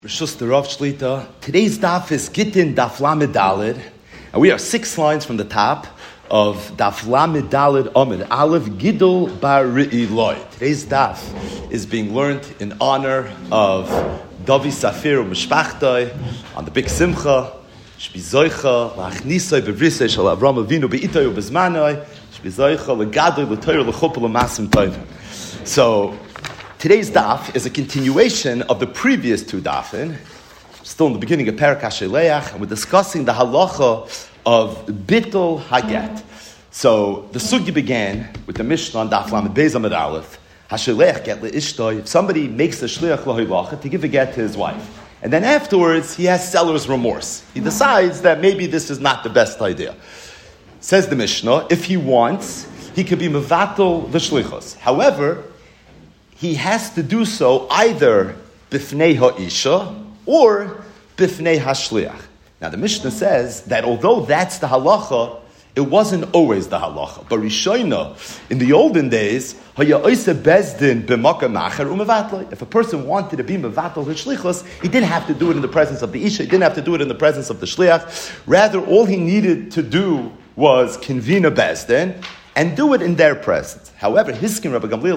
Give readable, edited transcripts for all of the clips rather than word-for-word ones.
Rishus the Rav Shlita. Today's daf is Gittin Daf Lamed Daled, and we are 6 lines from the top of Daf Lamed Daled Amid Aleph Gidol Bar Re'iloi. Today's daf is being learned in honor of Davi Safir Mishpachtoi on the Big Simcha. Shbi Zoicha Lachnisoi Bevrisei Shal Avram Avinu Beitoi Ubezmanoi Shbi Zoicha Legadoi L'Toyer L'Chupel L'Masim Tovim. So today's daf is a continuation of the previous two dafin, still in the beginning of Perek HaSheleach, and we're discussing the halacha of Bittul Haget. So the sugya began with the Mishnah on Daf Lamed Beis Amud Aleph, HaSheleach get le'ishtoi, if somebody makes a shliach l'hoilacha to give a get to his wife, and then afterwards he has seller's remorse. He decides that maybe this is not the best idea. Says the Mishnah, if he wants, he could be mevatel the shlichos. However, he has to do so either bifnei ha'isha or bifnei hashliach. Now the Mishnah says that although that's the halacha, it wasn't always the halacha. But Rishoina, in the olden days, if a person wanted to be mevatel his shlichus, he didn't have to do it in the presence of the isha, he didn't have to do it in the presence of the shliach. Rather, all he needed to do was convene a bezdin and do it in their presence. However, Hiskin Rabbi Gamliel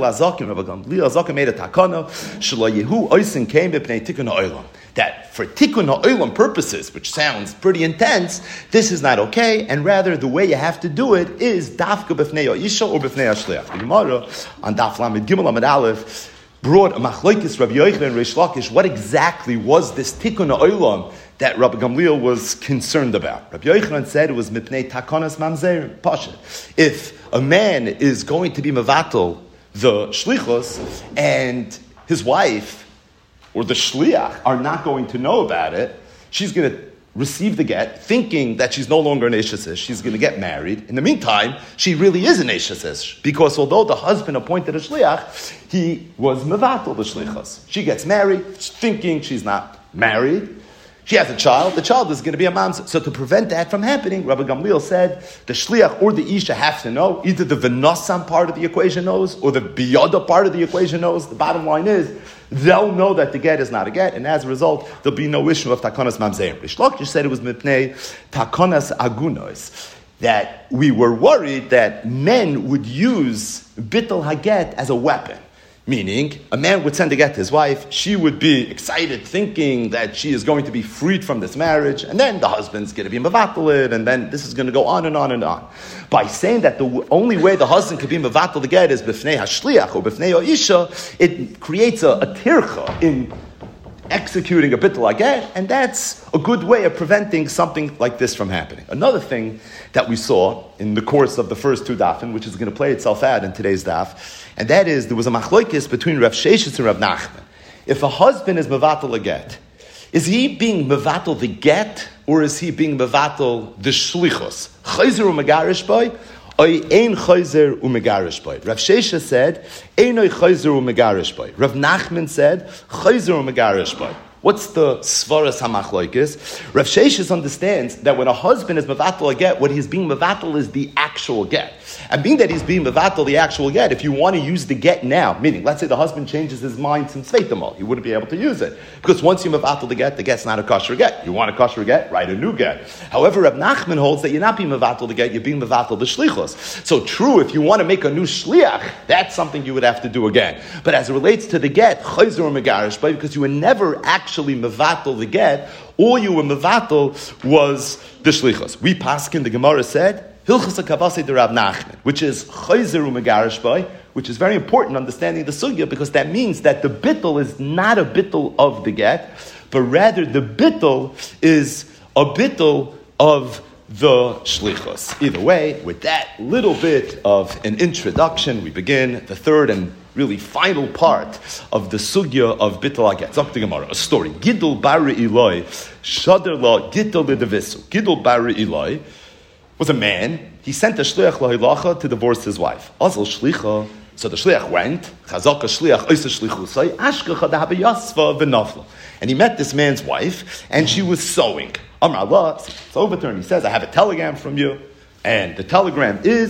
Azakim made a takana shelo yehu oisin came b'pnei tikkun ha'olam, that for tikkun ha'olam purposes, which sounds pretty intense, this is not okay, and rather the way you have to do it is dafka b'fnei ha'isha or b'fnei ha'shliach. The Gemara on Daf Lamed Gimel Amud Aleph brought a machlokes Rabbi Yochanan and Reish Lakish. What exactly was this tikkun ha'olam that Rabbi Gamliel was concerned about? Rabbi Yochanan said it was mipnei takanas mamzer pasha. If a man is going to be mevatel the shlichos and his wife or the shliach are not going to know about it, she's going to receive the get thinking that she's no longer an eshes, she's going to get married. In the meantime, she really is an eshes, because although the husband appointed a shliach, he was mevatel the shlichos. She gets married thinking she's not married. She has a child. The child is going to be a mamzer. So to prevent that from happening, Rabbi Gamliel said the shliach or the isha have to know. Either the v'nosam part of the equation knows, or the biyada part of the equation knows. The bottom line is they'll know that the get is not a get, and as a result, there'll be no issue of takanas mamzerim. Reish Lakish said it was mipnei takanas agunos, that we were worried that men would use bittul haget as a weapon. Meaning, a man would send a get to his wife, she would be excited thinking that she is going to be freed from this marriage, and then the husband's going to be mevatel it, and then this is going to go on and on and on. By saying that the only way the husband could be mevatel the get is b'fnei hashliach or b'fnei ha'isha, it creates a tircha in executing a bittul haget, and that's a good way of preventing something like this from happening. Another thing that we saw in the course of the first two dafim, which is going to play itself out in today's daf, and that is there was a machlokes between Rav Sheshes and Rav Nachman. If a husband is mevatel a get, is he being mevatel the get, or is he being mevatel the shlichos? Chayzer u'megarish boy, oy ein chayzer u'megarish boy. Rav Sheshes said, ein oy chayzer u'megarish boy. Rav Nachman said, chayzer u'megarish boy. What's the svaras hamachloikis? Rav Sheshes understands that when a husband is mevatel a get, what he's being mevatel is the actual get. And being that he's being mevatel the actual get, if you want to use the get now, meaning, let's say the husband changes his mind since Sveitamol, he wouldn't be able to use it. Because once you mevatel the get's not a kosher get. You want a kosher get? Write a new get. However, Rav Nachman holds that you're not being mevatel the get, you're being mevatel the shlichos. So true, if you want to make a new shliach, that's something you would have to do again. But as it relates to the get, chayzer megarish, because you were never actually mevatel the get, all you were mevatel was the shlichos. We paskin, the Gemara said, Hilchas HaKavasei de Rav Nachman, which is chayzer u'megarish by, which is very important understanding the sugya, because that means that the bittul is not a bittul of the get, but rather the bittul is a bittul of the shlichos. Either way, with that little bit of an introduction, we begin the third and really final part of the sugya of bittul haget. Zok the Gemara, a story. Gidol bar Re'iloi, shader la gidol ledevisu. Gidol bar Re'iloi was a man. He sent a shliach lahilacha to divorce his wife. Azal shlicha. So the shliach went. Chazaka shliach oisa shlichusai ashkacha dahabe yasva v'nafla. And he met this man's wife, and she was sewing. Amar Allah, it's overturned. He says, "I have a telegram from you, and the telegram is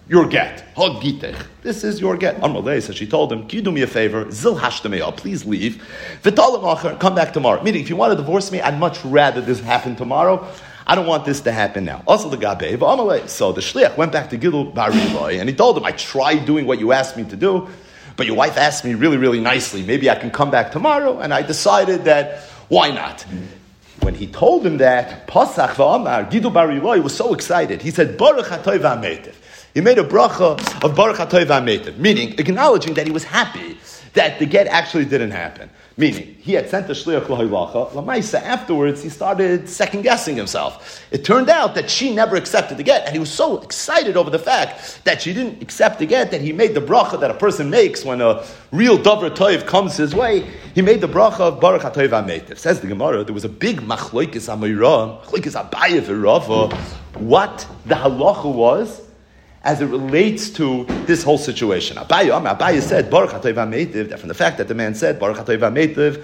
your get. This is your get. Amrullah, so she told him, can you do me a favor? Zil hashtameya, please leave. V'talim acher, come back tomorrow. Meaning, if you want to divorce me, I'd much rather this happen tomorrow. I don't want this to happen now. Also the gabe, v'amalei. So the shliach went back to Gilul bar Ilai, and he told him, I tried doing what you asked me to do, but your wife asked me really, really nicely, maybe I can come back tomorrow, and I decided that, why not? When he told him that, Pasach v'amar, Gilul bar Ilai was so excited. He said, Baruch hatoy v'ametiv. He made a bracha of Baruch hatoy v'ametiv, meaning acknowledging that he was happy that the get actually didn't happen. Meaning, he had sent the shliach l'hoylacha. L'maisa, afterwards, he started second-guessing himself. It turned out that she never accepted the get, and he was so excited over the fact that she didn't accept the get that he made the bracha that a person makes when a real davar toiv comes his way. He made the bracha of Baruch hatoy v'ametiv. Says the Gemara, there was a big machloikis amayra, machloikis abaye v'rava, what the halacha was as it relates to this whole situation. Abaye said, Baruch hatoy v'ametiv, that from the fact that the man said, Baruch hatoy v'ametiv,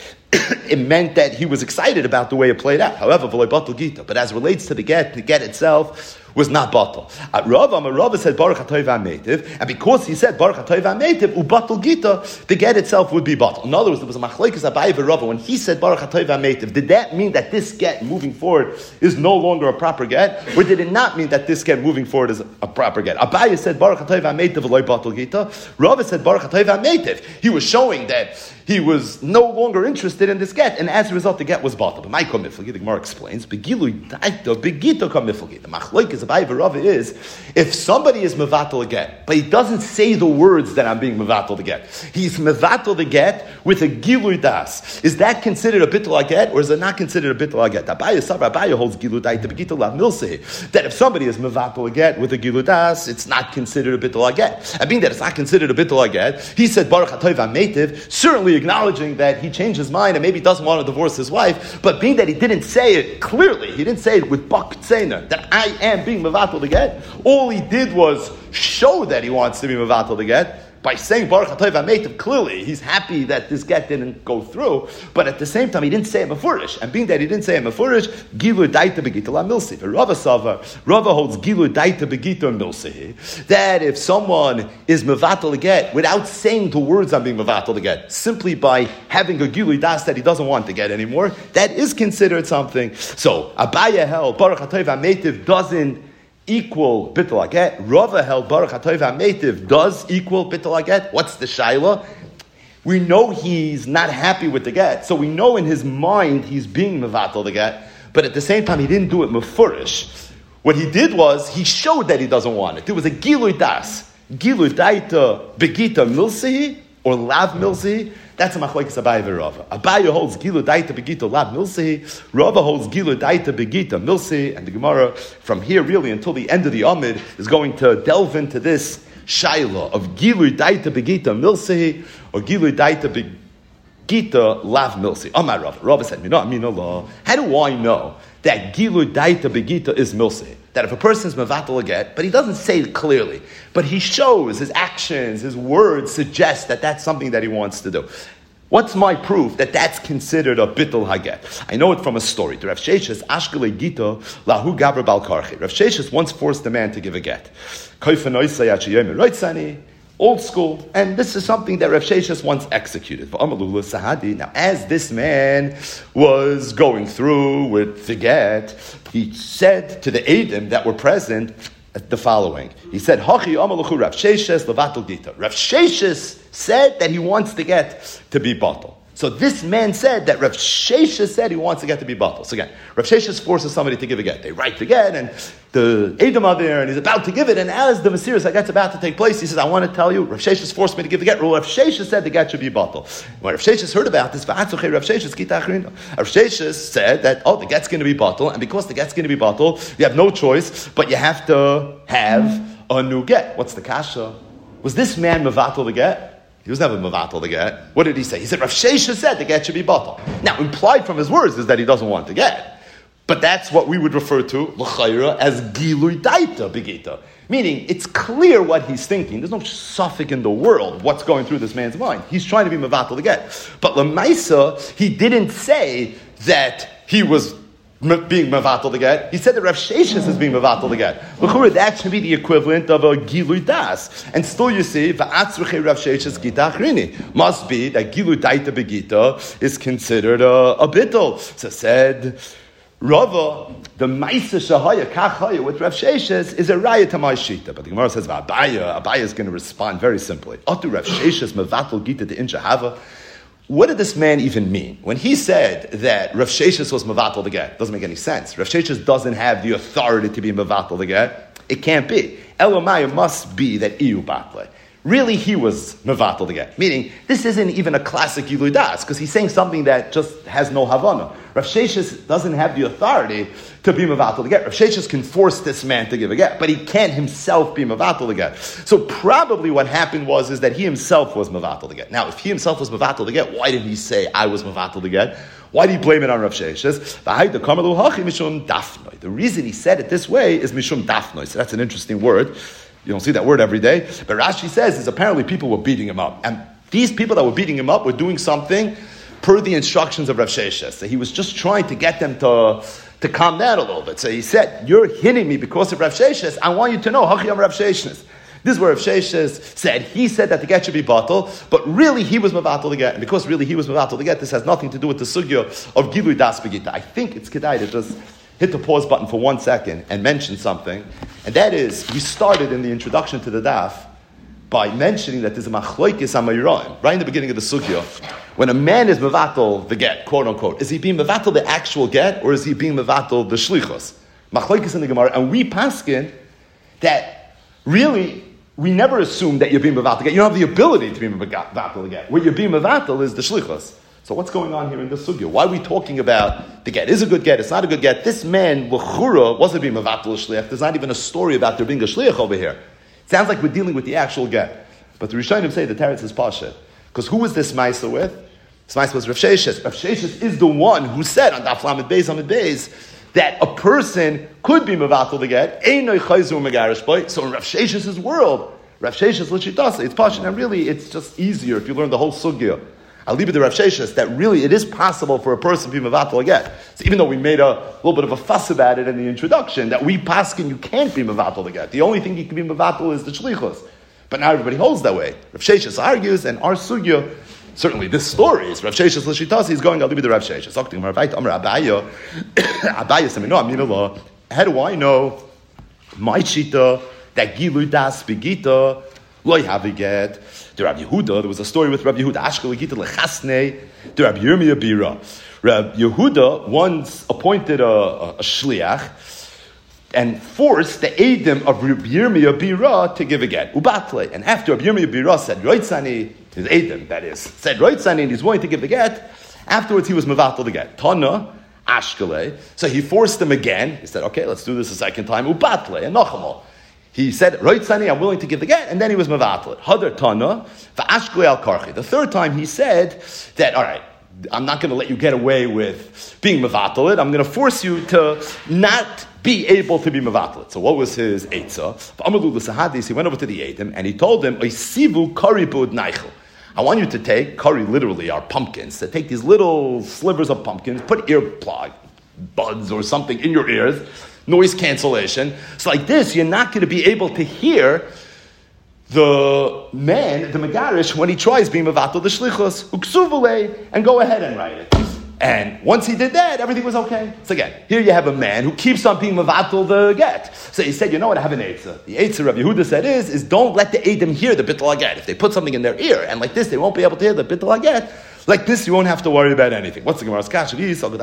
it meant that he was excited about the way it played out. However, v'loy batal gita. But as it relates to the get itself was not batal. Rava said, Baruch hatoy v'ametiv, and because he said, Baruch hatoy v'ametiv, ubatal gita, the get itself would be batal. In other words, there was a machlekes Abaye v'Rava. When he said, Baruch hatoy v'ametiv, did that mean that this get moving forward is no longer a proper get? Or did it not mean that this get moving forward is a proper get? Abaye said, Baruch hatoy v'ametiv, v'loy batal gita. Rava said, Baruch hatoy v'ametiv. He was showing that he was no longer interested in this get, and as a result, the get was batal. But my komiflagi, the Gemara explains, begilui daito, begito komiflagi. The machlokes of Abaye v'Rava is, if somebody is mevatel a get, but he doesn't say the words that I'm being mevatel the get, he's mevatel the get with a gilui das. Is that considered a bittul get, or is it not considered a bittul get? Abaye holds gilui daito, begito lav milsei. That if somebody is mevatel a get with a gilui das, it's not considered a bittul get. And being that it's not considered a bittul get, he said Baruch hatoy v'ametiv, certainly acknowledging that he changed his mind and maybe doesn't want to divorce his wife, but being that he didn't say it clearly, he didn't say it with bak tzena, that I am being mevatel the get. All he did was show that he wants to be mevatel the get by saying Baruch hatoy v'ametiv. Clearly, he's happy that this get didn't go through, but at the same time, he didn't say it mefurish. And being that he didn't say it mefurish, gilu daita begita la milsi. Rava holds gilu daita begita milsi. That if someone is mevatel the get without saying the words I'm being mevatel the get, simply by having a gilu das that he doesn't want to get anymore, that is considered something. So Abaye held Baruch hatoy v'ametiv doesn't equal bittul haget. Rava held Baruch hatoy v'ametiv does equal bittul haget. What's the shaila? We know he's not happy with the get, so we know in his mind he's being mevatel the get, but at the same time he didn't do it mefurish. What he did was he showed that he doesn't want it. There was a gilui das, gilui daita begita milsi or lav milsi. That's a machlekes Abaye v'Rava. Abaye holds gilu daita begita lav milsi. Rava holds gilu daita begita milsi. And the Gemara from here really until the end of the Amid is going to delve into this shaila of gilu daita begita milsi or gilu daita begita lav milsi. Amar Rava. Rava said, how do I know that gilu daita begita is milsi? That if a person is mevatel a get, but he doesn't say it clearly, but he shows, his actions, his words suggest that that's something that he wants to do. What's my proof that that's considered a bittul haget? I know it from a story. The Rav Sheshes, Ashkele Gita, Lahu Gabra Bal Karchi. Rav Sheshes once forced a man to give a get. Old school, and this is something that Rav Sheshes once executed. Now, as this man was going through with the get, he said to the Eidim that were present the following. He said, Hachi amaluchu Rav Sheshes levatul gita. Rav Sheshes said that he wants the get to be batal. So this man said that Rav Sheshes said he wants the get to be batal. So again, Rav Sheshes forces somebody to give a get. They write the get, and the Edom are there, and he's about to give it, and as the Mesiras HaGet's about to take place, he says, I want to tell you, Rav Sheshes forced me to give the get. Rav Sheshes said the get should be batal. When Rav Sheshes heard about this, Rav Sheshes said that, the get's going to be batal, and because the get's going to be batal, you have no choice, but you have to have a new get. What's the kasha? Was this man mevatel the get? He was never mevatel the get. What did he say? He said, Rav Sheshes said the get should be batal. Now, implied from his words is that he doesn't want the get. But that's what we would refer to, l'chayra, as gilui daita begita. Meaning, it's clear what he's thinking. There's no suffix in the world what's going through this man's mind. He's trying to be mevatel the get. But l'maisa, he didn't say that he was being mevatel the get. He said that Rav Sheshes is being mevatel the get. L'chura, that should be the equivalent of a gilui das. And still you see, va'atzruche Rav Sheshes gita achrini. Must be that gilui daita begita is considered a bittul. So said Rava, the Maisa Shahaya Kachaya with Rav Sheshes is a raya to my shita. But the Gemara says, Abaya is going to respond very simply. Atu Rav Sheshes mevatel gita de incha hava. What did this man even mean? When he said that Rav Sheshes was mevatel the get, doesn't make any sense. Rav Sheshes doesn't have the authority to be mevatel the get. It can't be. Elamaya must be that iyu batle. Really, he was mevatel the get. Meaning, this isn't even a classic Gilui Das, because he's saying something that just has no Havana. Rav Sheshes doesn't have the authority to be mevatel the get. Rav Sheshes can force this man to give a get, but he can't himself be mevatel the get. So probably what happened is that he himself was mevatel the get. Now, if he himself was mevatel the get, why didn't he say, I was mevatel the get? Why did he blame it on Rav Sheshes? The reason he said it this way is mishum dafnoi. So that's an interesting word. You don't see that word every day. But Rashi says is apparently people were beating him up. And these people that were beating him up were doing something per the instructions of Rav Sheshes. So he was just trying to get them to calm down a little bit. So he said, you're hitting me because of Rav Sheshes. I want you to know, Hachiyam Rav Sheshes. This is where Rav Sheshes said, he said that the get should be batal, but really he was mevatel the get. And because really he was mevatel the get, this has nothing to do with the sugya of Gilui Das Begita. I think it's kedai to just hit the pause button for 1 second and mention something. And that is, we started in the introduction to the daf by mentioning that there's a machloikis amayraim, right in the beginning of the sugya. When a man is mevatel the get, quote unquote, is he being mevatel the actual get, or is he being mevatel the shlichus? Machloikis in the Gemara, and we paskin that really, we never assume that you're being mevatel the get. You don't have the ability to be mevatel the get. What you're being mevatel is the shlichus. So what's going on here in this sugya? Why are we talking about the get? Is a good get? It's not a good get. This man, l'chura, wasn't being mevatel shliach. There's not even a story about there being a shliach over here. It sounds like we're dealing with the actual get. But the Rishonim say the teretz is pasha. Because who was this Maisa with? This Maisa was Rav Sheshes. Rav Sheshes is the one who said on Daf Lamed Beis, that a person could be mevatel the get. Einoi chayzu megarish boy. So in Rav Sheshes' world, Rav Sheshes l'shitasa, it's pasha. And really, it's just easier if you learn the whole sugya. I'll leave it to Rav Sheshes that really it is possible for a person to be mevatel again. So even though we made a little bit of a fuss about it in the introduction, that we paskin you can't be mevatel again. The only thing you can be mevatel is the shlichus. But not everybody holds that way. Rav Sheshes argues, and our sugya, certainly this story is Rav Sheshes l'shitasi is going. I'll leave it to Rav Sheshes. How do I know my shita that Gilui Das Begita lo yaviget? The Rabbi Yehuda, there was a story with Rabbi Yehuda. Ashkel Gita lechasnei. The Rabbi Yirmiyah Bira. Rabbi Yehuda once appointed a shliach and forced the Eidim of Rabbi Yirmiyah Bira to give a get. Ubatle. And after Rabbi Yirmiyah Bira said Roitzani, his Eidim, that is, said Roitzani and he's willing to give the get, afterwards he was mevatel the get. Tana, Ashkele. So he forced him again. He said, okay, let's do this a second time. Ubatle. And Nochamo. He said, Roitzani, I'm willing to give the get, and then he was mevatel. Hadar Tana, va'ashkele al karchi. The third time he said that, all right, I'm not going to let you get away with being mevatel. I'm going to force you to not be able to be mevatel. So what was his eitzah? He went over to the Eidim, and he told them, Oisivu karibud neichel. I want you to take, curry literally are pumpkins, to take these little slivers of pumpkins, put earplug buds or something in your ears, noise cancellation. So like this, you're not going to be able to hear the man, the Megarish, when he tries being mevatel the shlichus, uksuvule, and go ahead and write it. And once he did that, everything was okay. So again, here you have a man who keeps on being mevatel the get. So he said, you know what, I have an eitzah. The eitzah Rabbi Yehuda said is don't let the Eidim hear the bittul haget. If they put something in their ear, and like this, they won't be able to hear the bittul haget. Like this, you won't have to worry about anything. What's the Gemara's kasha?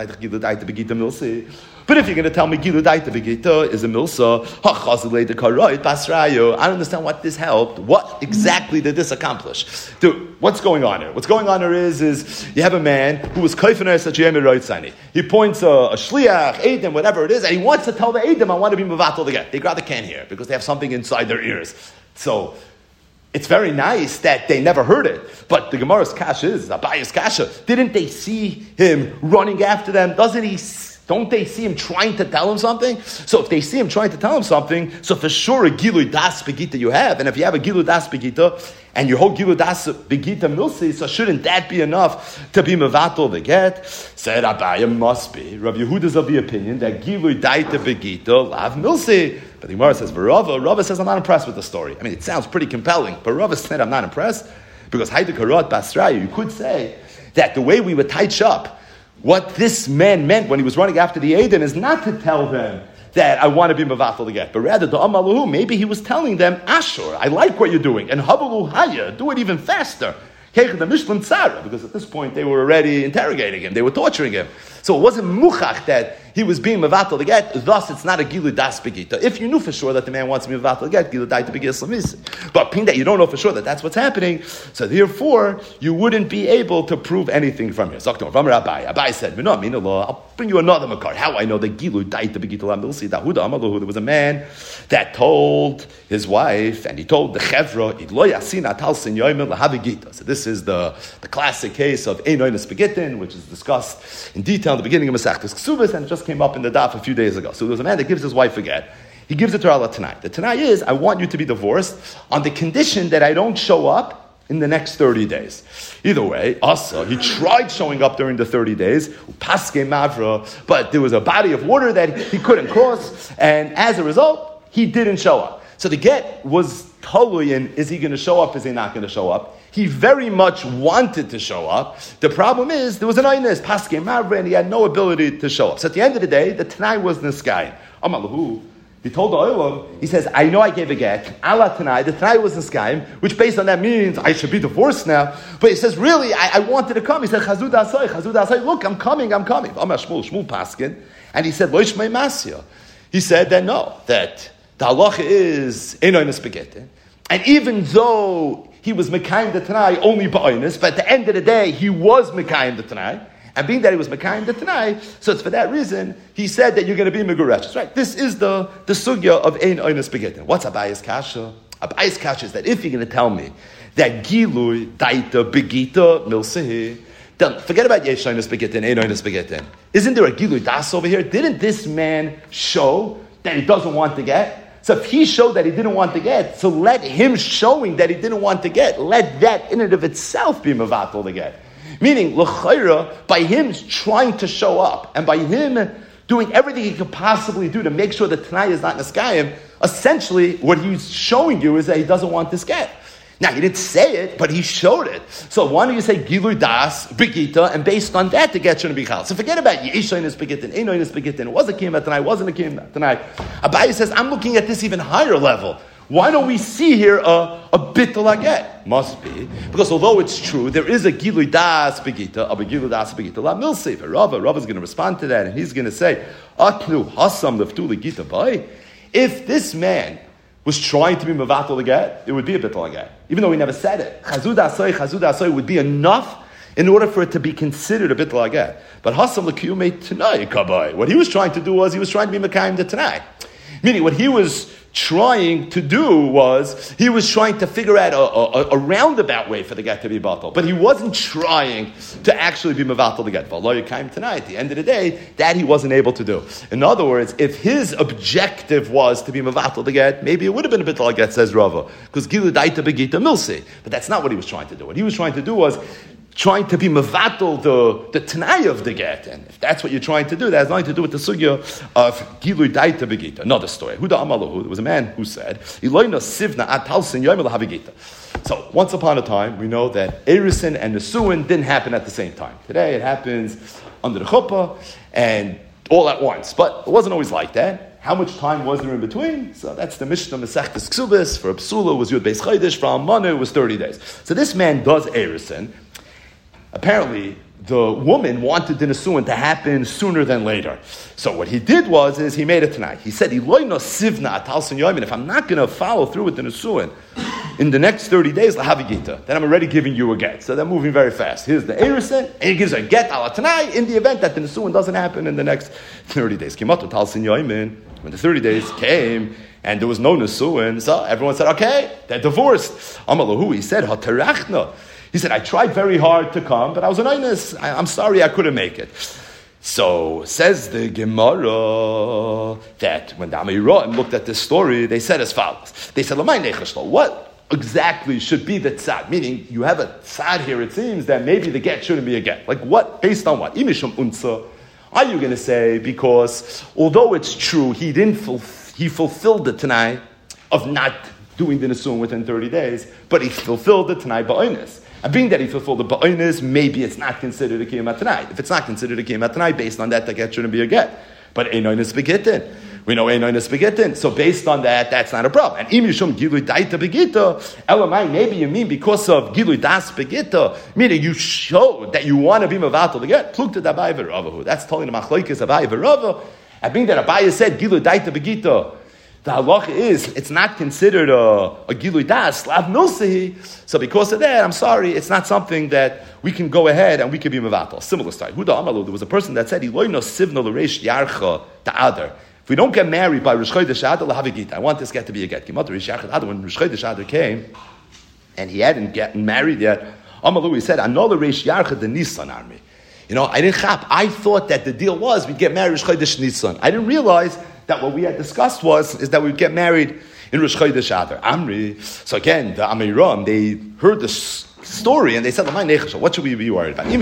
But if you're going to tell me Gilu Daita Begita is a milsa, I don't understand what this helped. What exactly did this accomplish? Dude, what's going on here? What's going on here is you have a man who was koifener such a he points a shliach, Eidim, whatever it is, and he wants to tell the Eidim, I want to be mevatel the get. They rather can't hear because they have something inside their ears. So it's very nice that they never heard it. But the Gemara's kasha is, Abaya's kasha, didn't they see him running after them? Doesn't he Don't they see him trying to tell him something? So if they see him trying to tell him something, so for sure a Gilui Das Begita you have. And if you have a Gilui Das Begita, and your whole Gilui Das Begita Milsi, so shouldn't that be enough to be Mevatel the get? Said Abaya, must be. Rav Yehuda's of the opinion that Gilui Daita Begita Lav Milsi. But the Gemara says, Rava says, I'm not impressed with the story. I mean, it sounds pretty compelling, but Rava said, I'm not impressed. Because Haida Karot Basrayu, you could say that the way we would touch up what this man meant when he was running after the Eden is not to tell them that I want to be Mevatel the get, but rather the Amaluhu, maybe he was telling them, Ashur, I like what you're doing, and Habalu Haya, do it even faster. Because at this point they were already interrogating him, they were torturing him. So it wasn't muchach that he was being mevatel the get, thus it's not a Gilui Das Begita. If you knew for sure that the man wants to be mevatel the get, Gilui Daita Begita Slamis. But being that you don't know for sure that that's what's happening, so therefore you wouldn't be able to prove anything from here. Abai said, I'll bring you another makar. How I know that Gilui Daita Begita Lamilsi, Dahuda Amaluhu, there was a man that told his wife, and he told the Chevra, so this is the classic case of Ein Oines Begitin, which is discussed in detail in the beginning of Masechtas Ksubas, and it just came up in the daf a few days ago. So there was a man that gives his wife a get. He gives it to Allah tonight. The tonight is, I want you to be divorced on the condition that I don't show up in the next 30 days. Either way, also, he tried showing up during the 30 days, Paske Mavra, but there was a body of water that he couldn't cross, and as a result, he didn't show up. So the get was totally in, is he going to show up, is he not going to show up? He very much wanted to show up. The problem is, there was an Einus, Paske Mavra, and he had no ability to show up. So at the end of the day, the Tanai was Niskayin. Amalahu, he told the Olam, he says, I know I gave a get, Allah Tanai, the Tanai was Niskayin, which based on that means I should be divorced now. But he says, really, I wanted to come. He said, Chazud Asay, look, I'm coming. Amar Shmuel Paskin. And he said, Loish Mei Masya. He said that no, that the halacha is Ein Oines Begitin. And even though he was Mekayim the Tanai only ba'onis, but at the end of the day, he was Mekayim the Tanai. And being that he was Mekayim the Tanai, so it's for that reason, he said that you're going to be Megureshes. Right? This is the sugya of Ein Oines Begitin. What's Abaya's kasha? Abaya's kasha is that if you're going to tell me that Gilui, Daita, Begita, Milsehi, then forget about Yesh Oines Begitin, Ein Oines Begitin. Isn't there a Gilui Das over here? Didn't this man show that he doesn't want to get? So if he showed that he didn't want to get, so let him showing that he didn't want to get, let that in and of itself be mevatel the get. Meaning, l'chayra, by him trying to show up, and by him doing everything he could possibly do to make sure that Tanai is not Niskayim, essentially what he's showing you is that he doesn't want this get. Now, he didn't say it, but he showed it. So why don't you say Gilui Das, Begita, and based on that, the get shouldn't be chal. So forget about Yesh Oines Begitin, Ein Oines Begitin. It was a Kiyam tonight, wasn't a Kiyam tonight. Abaye says, I'm looking at this even higher level. Why don't we see here a bittul get? Must be. Because although it's true, there is a Gilui Das Begita, a Gilui Das Begita, La Milseif. Rava's going to respond to that, and he's going to say, Atnu Hasam Leftuli Gita Bai. If this man was trying to be mevatel the get, it would be a bittul get, even though he never said it. Chazud asay would be enough in order for it to be considered a bittul get. But hasam l'kiyumei tanai kabay. What he was trying to do was he was trying to be mekayim the tanai, meaning what he was trying to do was he was trying to figure out a roundabout way for the get to be batal, but he wasn't trying to actually be mevatel the get. Tonight, at the end of the day, that he wasn't able to do. In other words, if his objective was to be mevatel the get, maybe it would have been a bittul get, says Rava, because Gilui Daita Begita Milsi. But that's not what he was trying to do. What he was trying to do was trying to be mevatel the tanai of the get, and if that's what you're trying to do, that has nothing to do with the sugya of Gilui Daita Begita. Another story. Huda Amalahu. There was a man who said, "Iloina Sivna Atalsin Yomel Havigita." So once upon a time, we know that Erisin and Nesuin didn't happen at the same time. Today, it happens under the chuppah and all at once, but it wasn't always like that. How much time was there in between? So that's the Mishnah Masechtas Ksubis. For a psula, it was Yud Beis Chodesh. For Almana, it was 30 days. So this man does Erisin. Apparently, the woman wanted the Nesuin to happen sooner than later. So what he did is he made it tonight. He said, if I'm not going to follow through with the Nesuin in the next 30 days, then I'm already giving you a get. So they're moving very fast. Here's the Erisin, and he gives a get ala tonight in the event that the Nesuin doesn't happen in the next 30 days. When the 30 days came, and there was no Nesuin, so everyone said, okay, they're divorced. Amalahu, he said, Hatarachna. He said, I tried very hard to come, but I was an Einus. I'm sorry I couldn't make it. So says the Gemara that when the Amirah looked at this story, they said as follows. They said, what exactly should be the tzad? Meaning, you have a tzad here, it seems that maybe the get shouldn't be a get. Like what? Based on what? Imishum unsa. Are you going to say, because although it's true, he fulfilled the Tanai of not doing the Nisuin within 30 days, but he fulfilled the Tanai ba'onis. And being that he fulfilled the ba'onis, maybe it's not considered a kiyam tanai. If it's not considered a kiyam tanai, based on that, the get shouldn't be a get. But einonis begitin. We know einonis begitin. So based on that, that's not a problem. And im yishum gilui daita begita, elamai, maybe you mean because of gilui das begita, meaning you show that you want to be mevatel the get. Plukta dabai v'ravahu. That's telling the machlokes abai v'rava. And being that Abaye said gilui daita begita, the halacha is, it's not considered a gilui das, slav milsehi. So because of that, I'm sorry, it's not something that we can go ahead and we can be mevatel. Similar story. Huda Amalu, there was a person that said, Iloino sivna l'reish yarcha ta'adar. If we don't get married by Rosh Chodesh Adar, lahavigit. I want this get to be a get. When Rosh Chodesh Adar came, and he hadn't gotten married yet, Amalu, he said, Ano l'reish yarcha the Nisan army. I didn't chap. I thought that the deal was we'd get married Rosh Chodesh Nisan. I didn't realize that what we had discussed is that we'd get married in Rosh Chodesh Adar. Amri. So again, the Amiram, they heard the story and they said, what should we be worried about?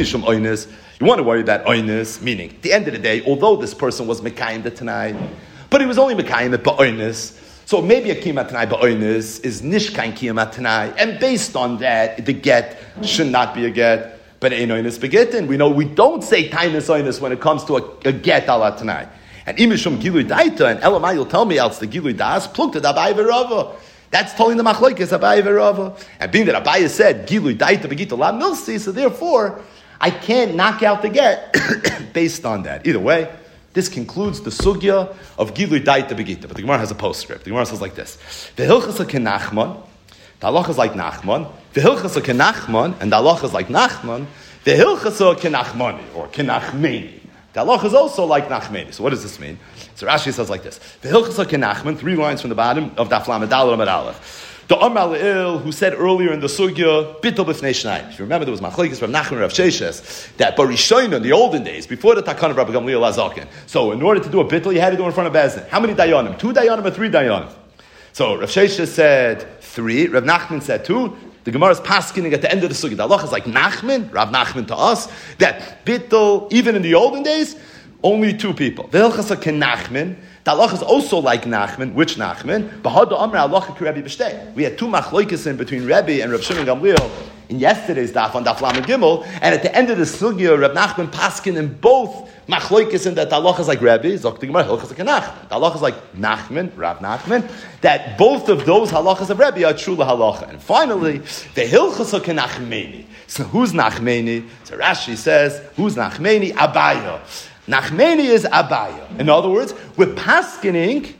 You want to worry about oinus, meaning, at the end of the day, although this person was Mekayim the Tanai, but he was only Mekayim it ba'oinus, so maybe a Kiyam Tanai ba'oinus is Nishkain Kiyam Tanai, and based on that, the get should not be a get, but ein oinus begetin. We know we don't say tainus oinus when it comes to a get ala Tanai. And imishum gilui daita, and Elamai, you'll tell me else the gilui das, plukta dabai v'rava. That's telling the machlokes abai v'rava. And being that Abaye said, gilui daita begita la milsi, so therefore, I can't knock out the get based on that. Either way, this concludes the sugya of gilui daita begita. But the Gemara has a postscript. The Gemara says like this. The hilchasa kenachman, the halacha is like Nachman. The hilchasa kenachman, and the halacha is like Nachman. The hilchasa kenachmani, or kenachmeni. The halacha is also like Nachmeni. So what does this mean? So Rashi says like this. The Hilchasa Kenachman, 3 lines from the bottom of Daf Lamed Daled Amud Aleph. The Amar Le'il, who said earlier in the Sugya, Bittul B'fnei Shnayim. If you remember, there was Machlokes from Nachman Rav Sheshes, that Barishoina in the olden days, before the Takana of Rabbi Gamliel Azaken. So in order to do a Bittul, you had to do it in front of Bezdin. How many Dayanim? 2 Dayanim or 3 Dayanim? So Rav Sheshes said 3, Rav Nachman said 2. The Gemara is paskening at the end of the sugya. The halacha is like Nachman, Rav Nachman to us, that bittul, even in the olden days, only 2 people. The hilchasa kenachman. The halacha is also like Nachman. Which Nachman? Bahada Amra halacha ki Rebbe b'shtei. We had 2 machlokes in between Rebbe and Rav Shimon Gamliel in yesterday's daf on Daf Lamed Gimel, and at the end of the sugya, Rav Nachman paskin in both machlokes in that the halacha is like Rebbe, Zok the Gemara hilchasa kenachman. The halacha is like Nachman, Rav Nachman, that both of those halachas of Rebbe are true halacha. And finally, the hilchasa kenachmeni. So who's Nachmeni? So Rashi says, who's Nachmeni? Abaya. Nachmeni is Abaya. In other words, we're paskening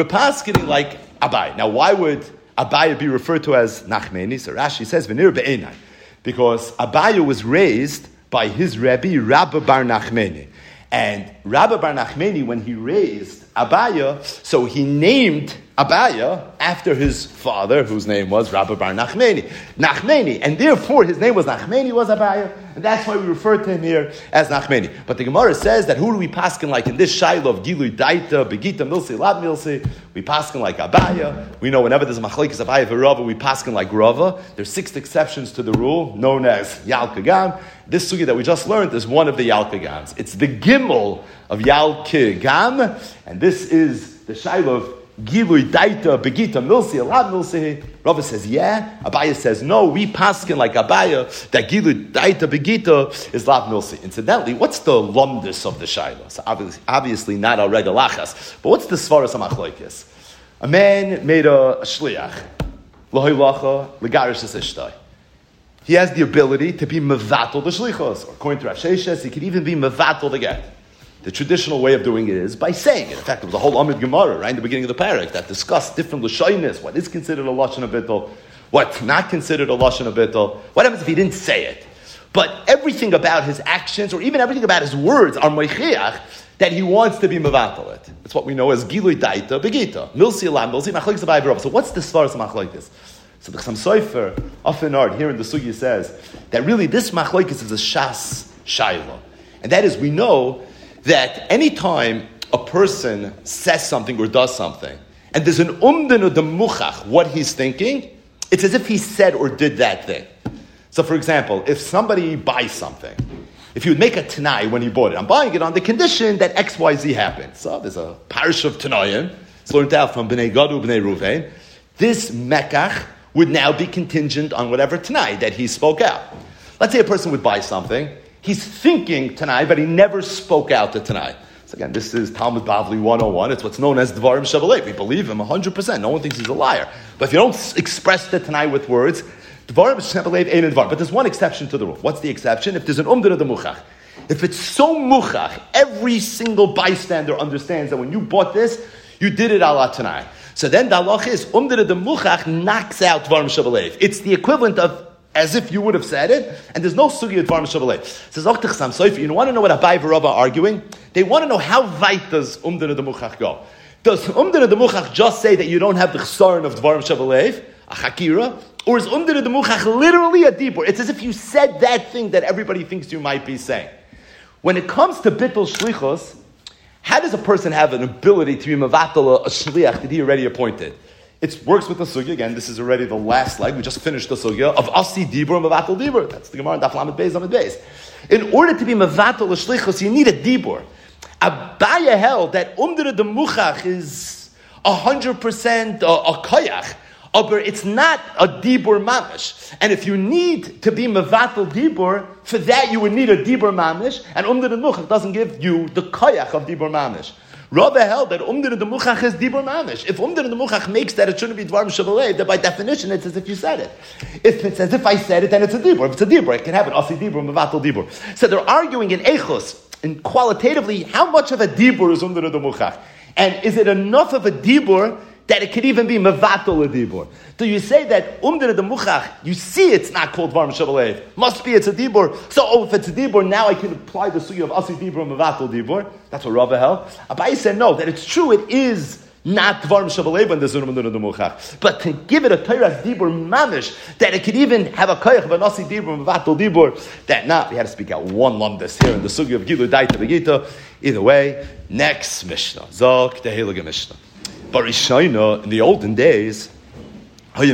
like Abaya. Now, why would Abaya be referred to as Nachmeni? So Rashi says, Venir be'enai. Because Abaya was raised by his Rebbe, Rabbi Bar Nachmeni. And Rabbi Bar Nachmeni, when he raised Abaya, so he named Abaya after his father, whose name was Rabbi Bar Nachmeni. And therefore his name was Nachmeni, was Abaya, and that's why we refer to him here as Nachmeni. But the Gemara says that who do we paskin like in this shaila of Gilui Daita, Begita Milsi, Lab Milsi? We paskin like Abaya. We know whenever there's a machlokes Abaya v'Rava, we paskin like Rava. There's 6 exceptions to the rule, known as Yalkagam. This sugi that we just learned is one of the Yalkagams. It's the Gimel of Yalkagam, and this is the shaila of Gilui Daita, Begita, Milsi, Alab Milsi. Rava says, yeah. Abaya says, no. We paskin like Abaya, that Gilui Daita, Begita is Lab Milsi. Incidentally, what's the lumdus of the Shaila? So obviously not a regalachas. But what's the svaras amachloikis? A man made a shliach. Lahilacha, legarish es ishtai. He has the ability to be mevatel the shlichos. Or according to Rav Sheshes, he could even be mevatel the get. The traditional way of doing it is by saying it. In fact, there was a whole Amid Gemara right in the beginning of the parak that discussed different lashonis, what is considered a lashon bittul, what's not considered a lashon bittul. What happens if he didn't say it? But everything about his actions, or even everything about his words, are moichiach that he wants to be mevatel it. That's what we know as gilui daita begita, milsi alam milsi machlokes abai v'rava. So what's the svaras machlokes? So the Chassam Sofer, Afenard, here in the sugya says that really this machlokes is a shas shaila, and that is we know that anytime a person says something or does something, and there's an umdin of the muchach, what he's thinking, it's as if he said or did that thing. So for example, if somebody buys something, if you would make a tanai when he bought it, I'm buying it on the condition that X, Y, Z happens. So there's a parish of tanayim, it's learned out from Bnei Gadu, Bnei Ruvain. This mekach would now be contingent on whatever tanai that he spoke out. Let's say a person would buy something, he's thinking tanai, but he never spoke out the tanai. So again, this is Talmud Bavli 101. It's what's known as Dvarim Shabbalei. We believe him 100%. No one thinks he's a liar. But if you don't express the tanai with words, Dvarim Shabbalei ain't a dvar. But there's one exception to the rule. What's the exception? If there's an umdin of the muchach. If it's so muchach, every single bystander understands that when you bought this, you did it ala tanai. So then the halach is, umdin of the muchach knocks out Dvarim Shabbalei. It's the equivalent of as if you would have said it, and there's no sugi of Dvarim Shabbalei. Says Ochtach Sam Soifer, you want to know what Abai V'Rava are arguing? They want to know how weit does umdin of the muchach go. Does umdin of the muchach just say that you don't have the chsaron of Dvarim Shabbalei, a chakira, or is umdin of the muchach literally a dibur? It's as if you said that thing that everybody thinks you might be saying. When it comes to bittul shlichus, how does a person have an ability to be mevatel a shliach that he already appointed? It works with the sugya. Again, this is already the last leg. We just finished the sugya of asi dibur and mevatel dibur. That's the Gemara in Daf Lamed Beis Amud Beis. In order to be mevatel a shlichus, you need a dibur. Abaya held that umdin de muchach is 100% a koyach, but it's not a dibur mamish. And if you need to be mevatel dibur, for that you would need a dibur mamish, and umdin de muchach doesn't give you the koyach of dibur mamish. Rava held that umdin de muchach is dibur mamish. If umdin de muchach makes that it shouldn't be dvarim shabbalei, then by definition it's as if you said it. If it's as if I said it, then it's a dibur. If it's a dibur, it can have an asi dibur, mevatel dibur. So they're arguing in echos, and qualitatively, how much of a dibur is umdin de muchach, and is it enough of a dibur that it could even be mevatel a dibur? Do you say that umdin de muchach, you see it's not called dvarim shabbalei, must be it's a dibur, so if it's a dibur, now I can apply the sugi of asi dibur and mevatel dibur? That's what Rava held. Abai said no, that it's true, it is not dvarim shabbalei when there's umdin de muchach, but to give it a Torah's dibur mamish, that it could even have a koyach of an asi dibur and mevatel dibur, that not, we had to speak out one lumdus here in the sugi of Gilu Daita Begita. Either way, next Mishnah, Zok the Heilige Mishnah. But Rishayna, in the olden days, it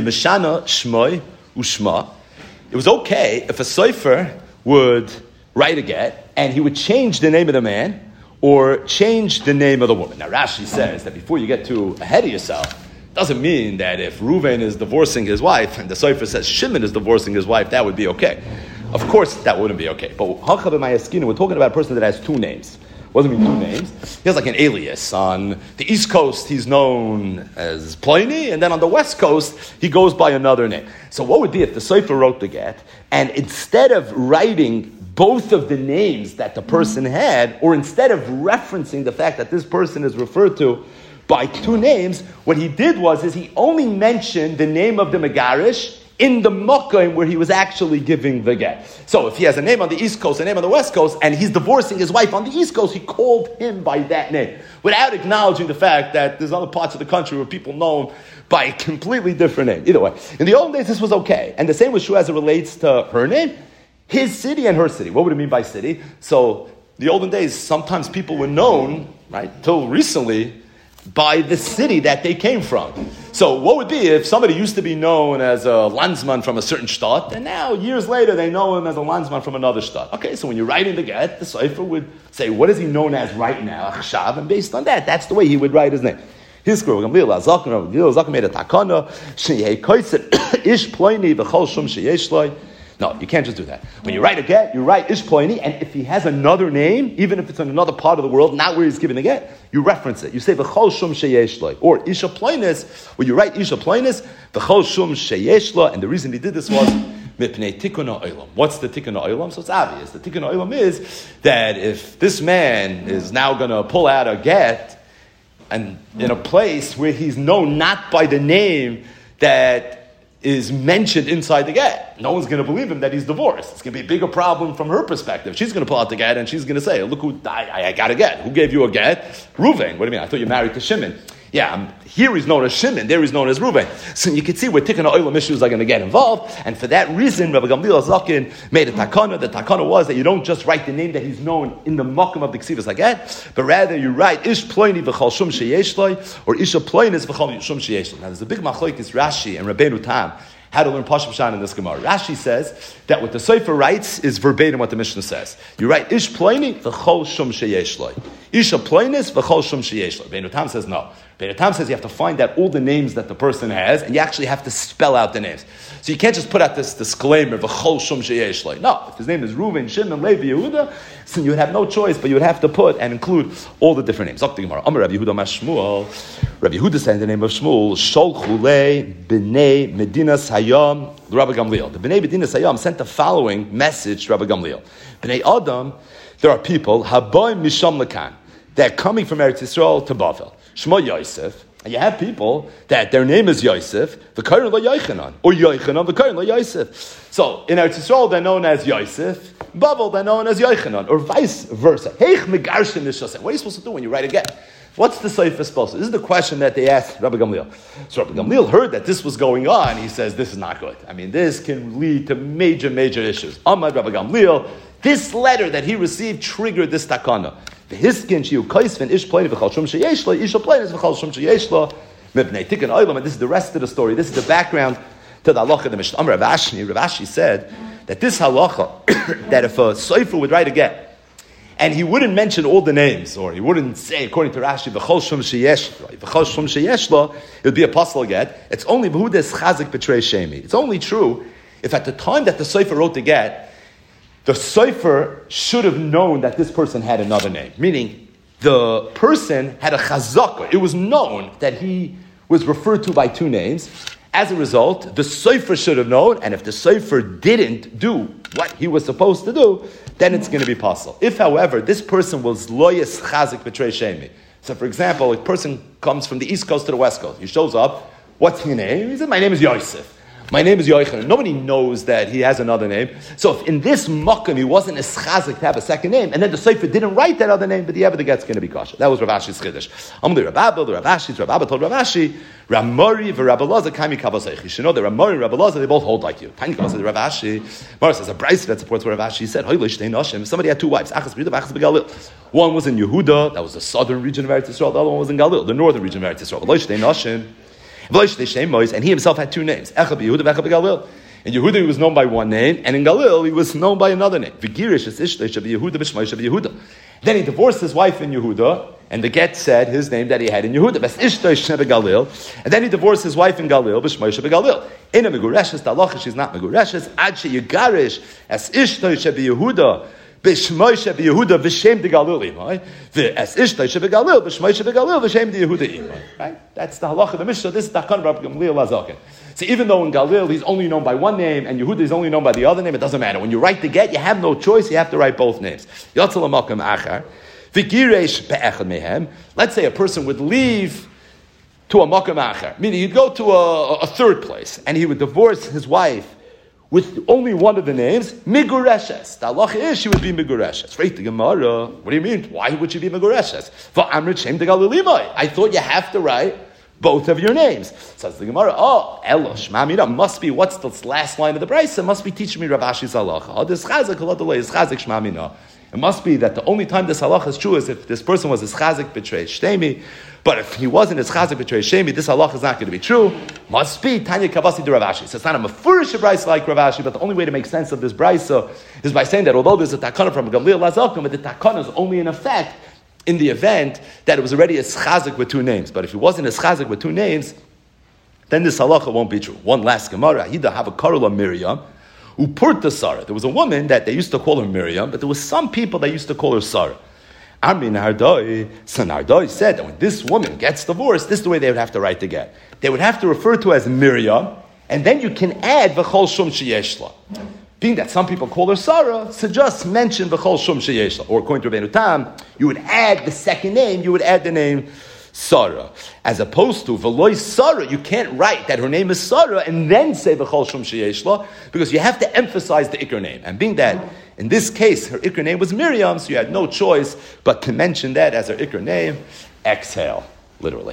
was okay if a sofer would write a get and he would change the name of the man or change the name of the woman. Now Rashi says that before you get too ahead of yourself, doesn't mean that if Reuven is divorcing his wife and the sofer says Shimon is divorcing his wife, that would be okay. Of course that wouldn't be okay. But we're talking about a person that has two names. What does it mean two names? He has like an alias. On the East Coast, he's known as Pliny, and then on the West Coast, he goes by another name. So what would be if the Sefer wrote the get, and instead of writing both of the names that the person had, or instead of referencing the fact that this person is referred to by two names, what he did is he only mentioned the name of the Megarish in the Mokkah where he was actually giving the get. So if he has a name on the East Coast, a name on the West Coast, and he's divorcing his wife on the East Coast, he called him by that name, without acknowledging the fact that there's other parts of the country where people know him by a completely different name. Either way, in the old days this was okay. And the same was true as it relates to her name, his city and her city. What would it mean by city? So the olden days, sometimes people were known, right, till recently, by the city that they came from. So what would be if somebody used to be known as a landsman from a certain shtat, and now, years later, they know him as a landsman from another shtat? Okay, so when you're writing the get, the Sefer would say, what is he known as right now? Achshav, and based on that, that's the way he would write his name. His scroll, Gamliel made a takana, Sheyei Koitzer, Ish Ploini, V'chol Shum Sheyesh Loi. No, you can't just do that. When you write a get, you write Ish Ploini, and if he has another name, even if it's in another part of the world, not where he's giving the get, you reference it. You say V'chol Shum Sheyesh Loi, or Isha Ploinis, where you write Isha Ploinis, V'chol Shum Sheyesh Loi, and the reason he did this was Mipnei Tikkun Ha'olam. What's the Tikkun Ha'olam? So it's obvious. The Tikkun Ha'olam is that if this man is now going to pull out a get, and in a place where he's known not by the name that is mentioned inside the get, no one's going to believe him that he's divorced. It's going to be a bigger problem from her perspective. She's going to pull out the get and she's going to say, look who I got a get. Who gave you a get? Reuven. What do you mean? I thought you married to Shimon. Here he's known as Shimon, there he's known as Reuben. So you can see where Tikkun Olam issues are going to get involved, and for that reason, Rabbi Gamliel Zaken made a takana. The takana was that you don't just write the name that he's known in the makom of the Ksivas Haget, but rather you write Ish Ploini v'chal Shum sheyesh lo, or Isha Ploinis v'chal Shum sheyesh lo. Now there's a big machlokes Rashi and Rabbeinu Tam how to learn Pashut Pshat in this Gemara. Rashi says that what the Sefer writes is verbatim what the Mishnah says. You write Ish Ploini v'chol Shum sheyesh lo, Isha Ploinis v'chol Shum sheyesh lo. Rabbeinu Tam says no. Rabbeinu Tam says you have to find out all the names that the person has, and you actually have to spell out the names. So you can't just put out this disclaimer, v'chol shum sheyesh lo. No, if his name is Reuven, Shimon, Levi, Yehuda, so you would have no choice, but you would have to put and include all the different names. Amar Rabbi Yehuda Mashmuel. Rabbi Yehuda said in the name of Shmuel, Sholchu le b'nei Medinas Hayam Rabbi Gamliel. The b'nei Medinas Hayam sent the following message to Rabbi Gamliel. B'nei Adam, there are people, haboim misham lekan, they're coming from Eretz Yisrael to Bavel. Shmo Yosef, and you have people that their name is Yosef, v'karin lo Yochanan, or Yochanan, v'karin lo Yosef. So in Eretz Yisrael they're known as Yosef, Bavel they're known as Yochanan, or vice versa. Heich megarshin nishasem. What are you supposed to do when you write a get? What's the Sefer supposed to do? This is the question that they asked Rabbi Gamliel. So Rabbi Gamliel heard that this was going on. He says, this is not good. I mean, this can lead to major, major issues. Amar Rabbi Gamliel, this letter that he received triggered this takana. V'hiskin shiu kaisvin ish plein v'chal shum sheyesh lo, isha plein is v'chal shum sheyesh lo, mipnei tikkun olam, and this is the rest of the story. This is the background to the halacha of the Mishnah. Amar Rav Ashi said that this halacha, that if a sofer would write a get, and he wouldn't mention all the names, or he wouldn't say, according to Rashi, v'chol shum sheyesh lo, it would be a apostle get. It's only v'hudes chazik b'trei shemi. It's only true if at the time that the sofer wrote the get, the Sefer should have known that this person had another name. Meaning, the person had a chazakah. It was known that he was referred to by two names. As a result, the Sefer should have known, and if the Sefer didn't do what he was supposed to do, then it's going to be possible. If, however, this person was loyas chazik b'trei shemi. So, for example, a person comes from the East Coast to the West Coast. He shows up. What's your name? He said, my name is Yosef. My name is Yochanan. Nobody knows that he has another name. So if in this makom he wasn't as chazik to have a second name, and then the Sefer didn't write that other name, but the ever the get's going to be kosher. That was Rav Ashi's chiddush. Amli Rav Abba, the Rav Ashi, Rav Abba told Rav Ashi, Ramori v'Rav Elazar kaimi kavaseich. You should know that Ramori and Rav Elazar, they both hold like you. Tiny kavaseich Rav Ashi. Mara says a brayso that supports what Rav Ashi said. Hoilish tein Hashem. Somebody had two wives. Achas b'Yehuda, achas b'Galil. One was in Yehuda, that was the southern region of Eretz Yisrael. The other one was in Galil, the northern region of Eretz Yisrael. Hoilish tein Hashem. And he himself had two names. Echad b'Yehuda, v'echad b'Galil. In Yehuda he was known by one name, and in Galil he was known by another name. Then he divorced his wife in Yehuda, and the get said his name that he had in Yehuda. And then he divorced his wife in Galil, in a Megureshes, the halacha she's not Megureshes, ad she Yigarish, as Ishtoi Shebe Yehuda, B'shmoi Shebe Yehuda, V'shem de Galil imai, as Ishtoi Shebe Galil, B'shmoi Shebe Galil, V'shem de Yehuda imai. Right? That's the halacha of the Mishnah. This is the Takana Rabbi Gamliel Lazaken. So even though in Galil he's only known by one name and Yehuda is only known by the other name, it doesn't matter. When you write the get, you have no choice. You have to write both names. Let's say a person would leave to a makam achar, meaning he'd go to a third place and he would divorce his wife with only one of the names, Migureshes. The halacha is she would be Migureshes. Right, the Gemara. What do you mean? Why would she be Migureshes? I thought you have to write both of your names. Says the Gemara, Elosh, Mamina, must be, what's the last line of the brayso? It must be teaching me Rav Ashi's halacha. It must be that the only time this halacha is true is if this person was chazik b'trei shtemi. But if he wasn't chazik b'trei shtemi, this halacha is not going to be true. Must be Tanya Kavasi de Rav Ashi. So it's not a mefurish brayso like Rav Ashi, but the only way to make sense of this brayso is by saying that although there's a takana from Gamliel Lazakim, but the takana is only in effect in the event that it was already a chazik with two names. But if it wasn't a chazik with two names, then this halacha won't be true. One last Gemara, Hida have a Karula Miriam, Upurta Sarah. There was a woman that they used to call her Miriam, but there was some people that used to call her Sarah. Armin Hardoi, Son Hardoi said that when this woman gets divorced, this is the way they would have to write the get. They would have to refer to her as Miriam, and then you can add V'chol Shum Sheyeshla. Being that some people call her Sarah, so just mention V'chol Shum Sheyeshla. Or according to Rabbeinu Tam, you would add the second name, you would add the name Sarah. As opposed to V'loi Sarah, you can't write that her name is Sarah and then say V'chol Shum Sheyeshla, because you have to emphasize the Iker name. And being that, in this case, her Iker name was Miriam, so you had no choice but to mention that as her Iker name. Exhale. literally.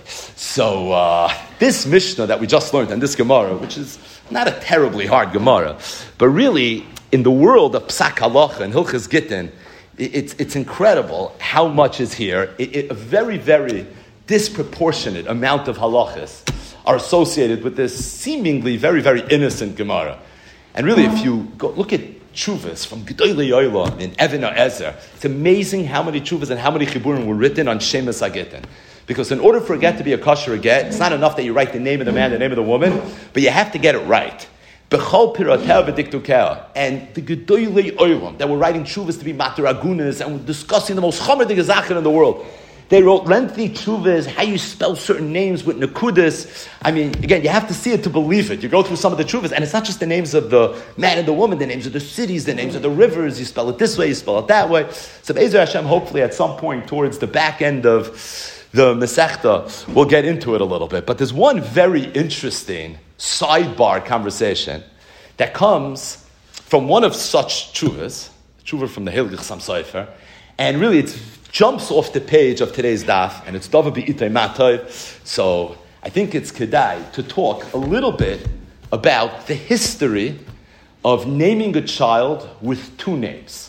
So this Mishnah that we just learned, and this Gemara, which is not a terribly hard Gemara, but really in the world of Psak Halacha and Hilchas Gittin, it's incredible how much is here. A very, very disproportionate amount of halachas are associated with this seemingly very, very innocent Gemara. And really, if you go look at tshuvas from Gedolei Olam in Even HaEzer, it's amazing how many tshuvas and how many chiburim were written on Shemus HaGittin. Because in order for a get to be a kosher get, it's not enough that you write the name of the man, the name of the woman, but you have to get it right. Bechol pirateh v'diktukeh, and the Gedolei Olam that were writing tshuvas to be matar agunas and were discussing the most chomer digezachen in the world. They wrote lengthy tshuvas, how you spell certain names with nekudas. I mean, again, you have to see it to believe it. You go through some of the tshuvas, and it's not just the names of the man and the woman, the names of the cities, the names of the rivers. You spell it this way, you spell it that way. So Be'ezer Hashem, hopefully at some point towards the back end of the Masechta, we'll get into it a little bit. But there's one very interesting sidebar conversation that comes from one of such tshuvas, tshuva from the Hilchos Chassam Sofer, and really it jumps off the page of today's daf, and it's Dava B'itay Matay. So I think it's kedai to talk a little bit about the history of naming a child with two names.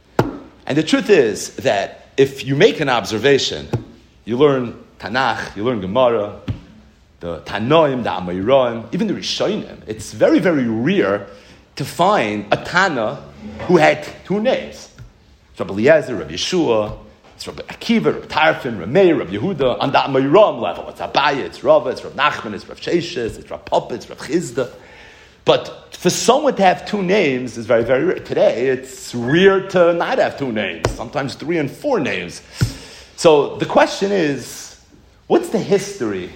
And the truth is that if you make an observation, you learn Tanakh, you learn Gemara, the Tanoim, the Amayraim, even the Rishonim. It's very, very rare to find a Tana who had two names. It's Rabbi Eliezer, Rabbi Yeshua, it's Rabbi Akiva, Rabbi Tarfon, Rabbi Meir, Rabbi Yehuda. On the Amayram level, it's Abaye, it's Rava, it's Rabbi Nachman, it's Rabbi Sheshes, it's Rabbi Papa, it's Rabbi Chizda. But for someone to have two names is very, very rare. Today, it's rare to not have two names, sometimes 3 and 4 names. So the question is, what's the history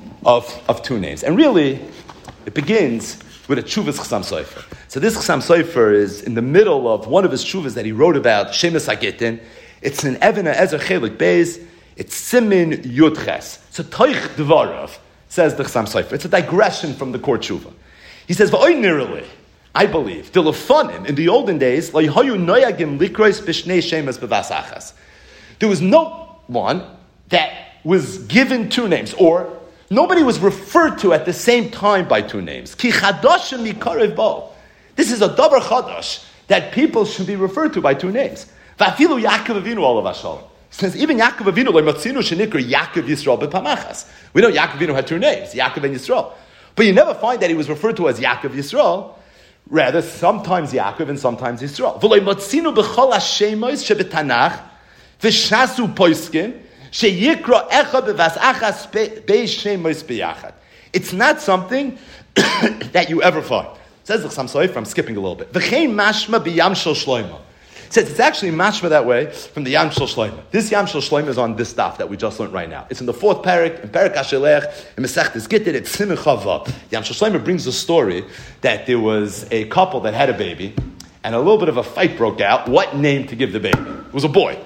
of two names? And really, it begins with a Tshuvas Chassam Sofer. So this Chassam Sofer is in the middle of one of his Tshuvas that he wrote about, Shemus HaGittin. It's an Even HaEzer Chelik Beis. It's Simin Yudches. So Toich Dvarav, says the Chassam Sofer. It's a digression from the Core Tshuva. He says, V'oinirali, I believe, Dilafonim, in the olden days, L'yhoyu noyagim likrois b'shnei shemes b'vas achas. There was no one that was given two names, or nobody was referred to at the same time by two names. Ki chadashim mikarev bo. This is a davar chadash that people should be referred to by two names. Va'afilu Yaakov Avinu olav hashol. Since even Yaakov Avinu le'matzinu shenikra Yaakov Yisrael b'pamachas. We know Yaakov Avinu had two names, Yaakov and Yisrael. But you never find that he was referred to as Yaakov Yisrael. Rather, sometimes Yaakov and sometimes Yisrael. V'lo matzinu b'chol hashemos shebetanach v'shasu poiskin sheyikra echa b'vas achas beis shemos b'yachad. It's not something that you ever find. Says the Chassam Sofer, I'm skipping a little bit. V'chein mashma b'yam shel shloimo. Says it's actually mashma that way from the Yam Shel Shloimo. This Yam Shel Shloimo is on this daf that we just learned right now. It's in the 4th parak, in Parak Hashelech, in Masechtas Gittin, it's Simon Chava. Yam Shel Shloimo brings the story that there was a couple that had a baby, and a little bit of a fight broke out. What name to give the baby? It was a boy.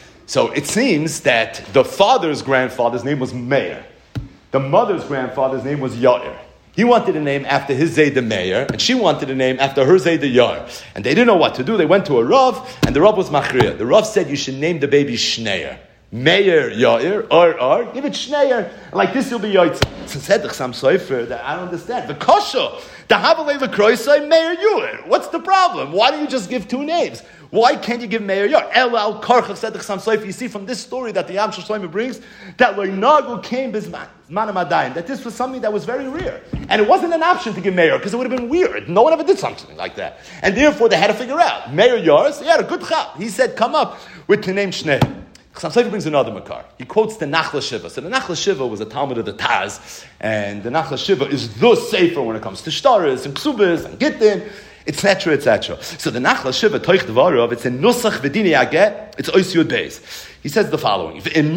So it seems that the father's grandfather's name was Meir. The mother's grandfather's name was Yair. He wanted a name after his Zayda Meir, and she wanted a name after her Zayda Yar. And they didn't know what to do. They went to a Rav, and the Rav was Machriya. The Rav said you should name the baby Shneir. Meir Yair, give it Shneir. Like this you'll be Yaitz. So said the Chassam Sofer that I don't understand. The Kosher, the Havalei L'Kroisai, Meir Yair. What's the problem? Why don't you just give two names? Why can't you give Meir Yair? El Al Karchach, said the Chassam Sofer. You see from this story that the Yam Shel Shloimo brings that Loinagu came Bizman Madayin, that this was something that was very rare. And it wasn't an option to give Meir, because it would have been weird. No one ever did something like that. And therefore they had to figure out. Meir Yair, so he had a good chap. He said, come up with the name Shnei. Chassam Sofer brings another makar. He quotes the Nachla Shiva. So the Nachla Shiva was a Talmud of the Taz, and the Nachla Shiva is the sefer when it comes to Shtaris and Ksubis and Gittin, etc., etc. So the Nachla Shiva, Toich Dvarov, it's in Nusach V'dini Ageh, it's Ois Yud Beis. He says the following,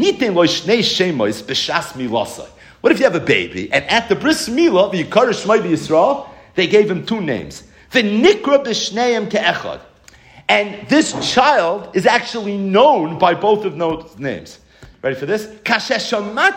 what if you have a baby, and at the Bris Milah, the Yikar Shmai B'Yisrael, they gave him two names. V'nikra b'shneim ke'echad. And this child is actually known by both of those names. Ready for this? So